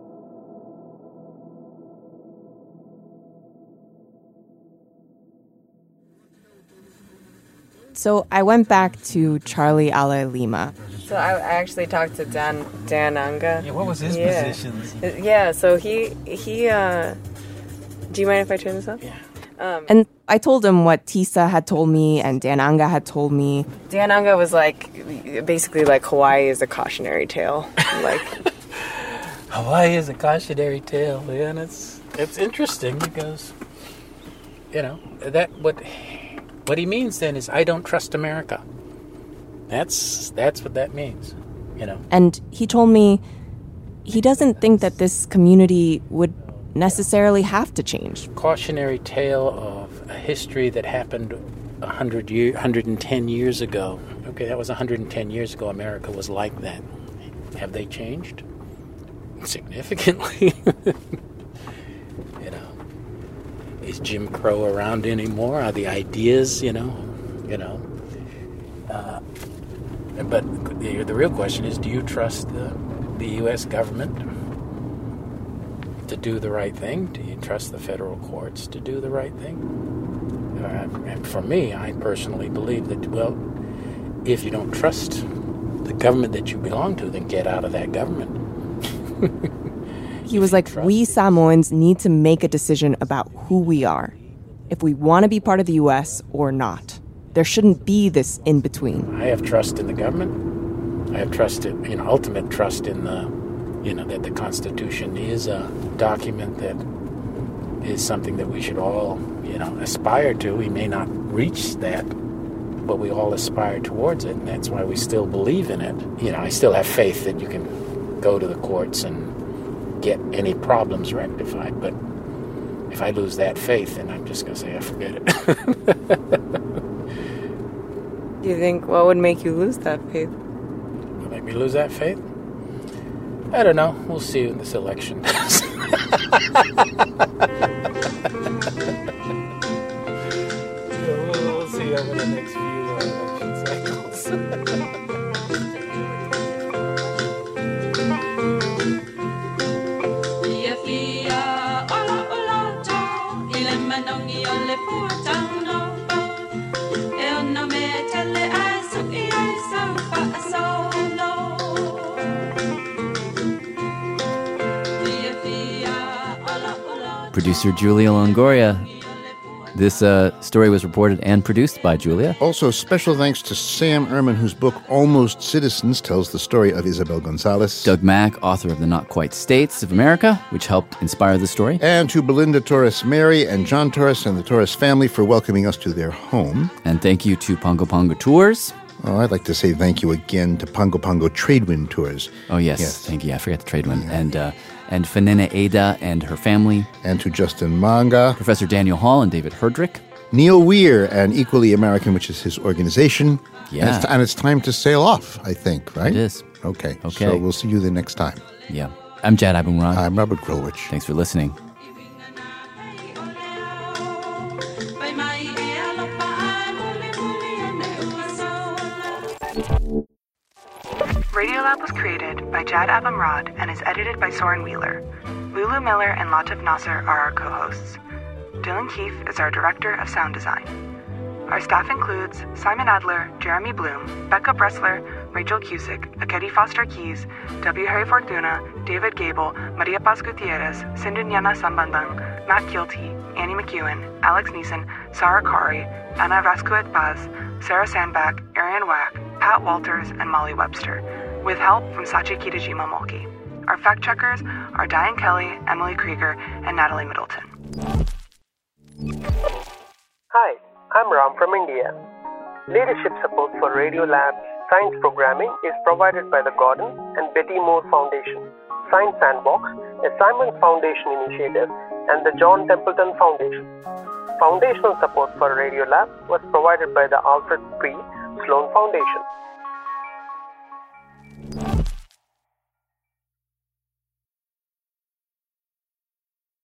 [SPEAKER 17] So I went back to Charlie Ala Lima.
[SPEAKER 4] So I actually talked to Dan Anga.
[SPEAKER 14] Yeah, what was his position?
[SPEAKER 4] Yeah, so he do you mind if I turn this up? Yeah.
[SPEAKER 17] And I told him what Tisa had told me and Dan Anga had told me.
[SPEAKER 4] Dan Anga was basically like Hawaii is a cautionary tale. Like
[SPEAKER 16] Hawaii is a cautionary tale, yeah, and it's interesting because, that what he means then is I don't trust America. That's what that means,
[SPEAKER 17] And he told me he doesn't think that this community would necessarily have to change.
[SPEAKER 16] Cautionary tale of a history that happened 110 years ago. Okay, that was 110 years ago. America was like that. Have they changed? Significantly. Is Jim Crow around anymore? Are the ideas, but the real question is, do you trust the U.S. government to do the right thing? Do you trust the federal courts to do the right thing? And for me, I personally believe that, if you don't trust the government that you belong to, then get out of that government.
[SPEAKER 17] He was like, we Samoans need to make a decision about who we are, if we want to be part of the U.S. or not. There shouldn't be this in-between.
[SPEAKER 16] I have trust in the government. I have trust in, ultimate trust in that the Constitution is a document that is something that we should all, aspire to. We may not reach that, but we all aspire towards it, and that's why we still believe in it. I still have faith that you can go to the courts and get any problems rectified, but if I lose that faith, then I'm just going to say, I forget it.
[SPEAKER 4] Do you think, what would make you lose that faith?
[SPEAKER 16] What make me lose that faith? I don't know. We'll see in this election. We'll see over the next few election cycles.
[SPEAKER 12] Producer Julia Longoria. This story was reported and produced by Julia.
[SPEAKER 2] Also, special thanks to Sam Ehrman, whose book Almost Citizens tells the story of Isabel Gonzalez.
[SPEAKER 12] Doug Mack, author of The Not Quite States of America, which helped inspire the story.
[SPEAKER 2] And to Belinda Torres Mary and John Torres and the Torres family for welcoming us to their home.
[SPEAKER 12] And thank you to Pongo Pongo Tours.
[SPEAKER 2] Oh, I'd like to say thank you again to Pongo Pongo Tradewind Tours.
[SPEAKER 12] Oh, yes. Thank you. I forgot the Tradewind. And Fanina Ada and her family.
[SPEAKER 2] And to Justin Manga.
[SPEAKER 12] Professor Daniel Hall and David Herdrick.
[SPEAKER 2] Neil Weir and Equally American, which is his organization.
[SPEAKER 12] Yeah.
[SPEAKER 2] And it's time to sail off, I think, right?
[SPEAKER 12] It is.
[SPEAKER 2] Okay. So we'll see you the next time.
[SPEAKER 12] Yeah. I'm Jad Abumrad.
[SPEAKER 2] I'm Robert Krulwich.
[SPEAKER 12] Thanks for listening.
[SPEAKER 18] Radiolab was created by Jad Abumrad and is edited by Soren Wheeler. Lulu Miller and Latif Nasser are our co-hosts. Dylan Keefe is our director of sound design. Our staff includes Simon Adler, Jeremy Bloom, Becca Bressler, Rachel Cusick, Akedi Foster Keys, W. Harry Fortuna, David Gable, Maria Paz Gutierrez, Sindhunyana Sambandang, Matt Kilty, Annie McEwen, Alex Neeson, Sarah Kari, Anna Vasquez Baz, Sarah Sandback, Arian Wack, Pat Walters, and Molly Webster, with help from Sachi Kitajima Molki. Our fact checkers are Diane Kelly, Emily Krieger, and Natalie Middleton.
[SPEAKER 19] Hi, I'm Ram from India. Leadership support for Radiolab's science programming is provided by the Gordon and Betty Moore Foundation, Science Sandbox, a Simon Foundation initiative, and the John Templeton Foundation. Foundational support for Radiolab was provided by the Alfred P. Sloan Foundation.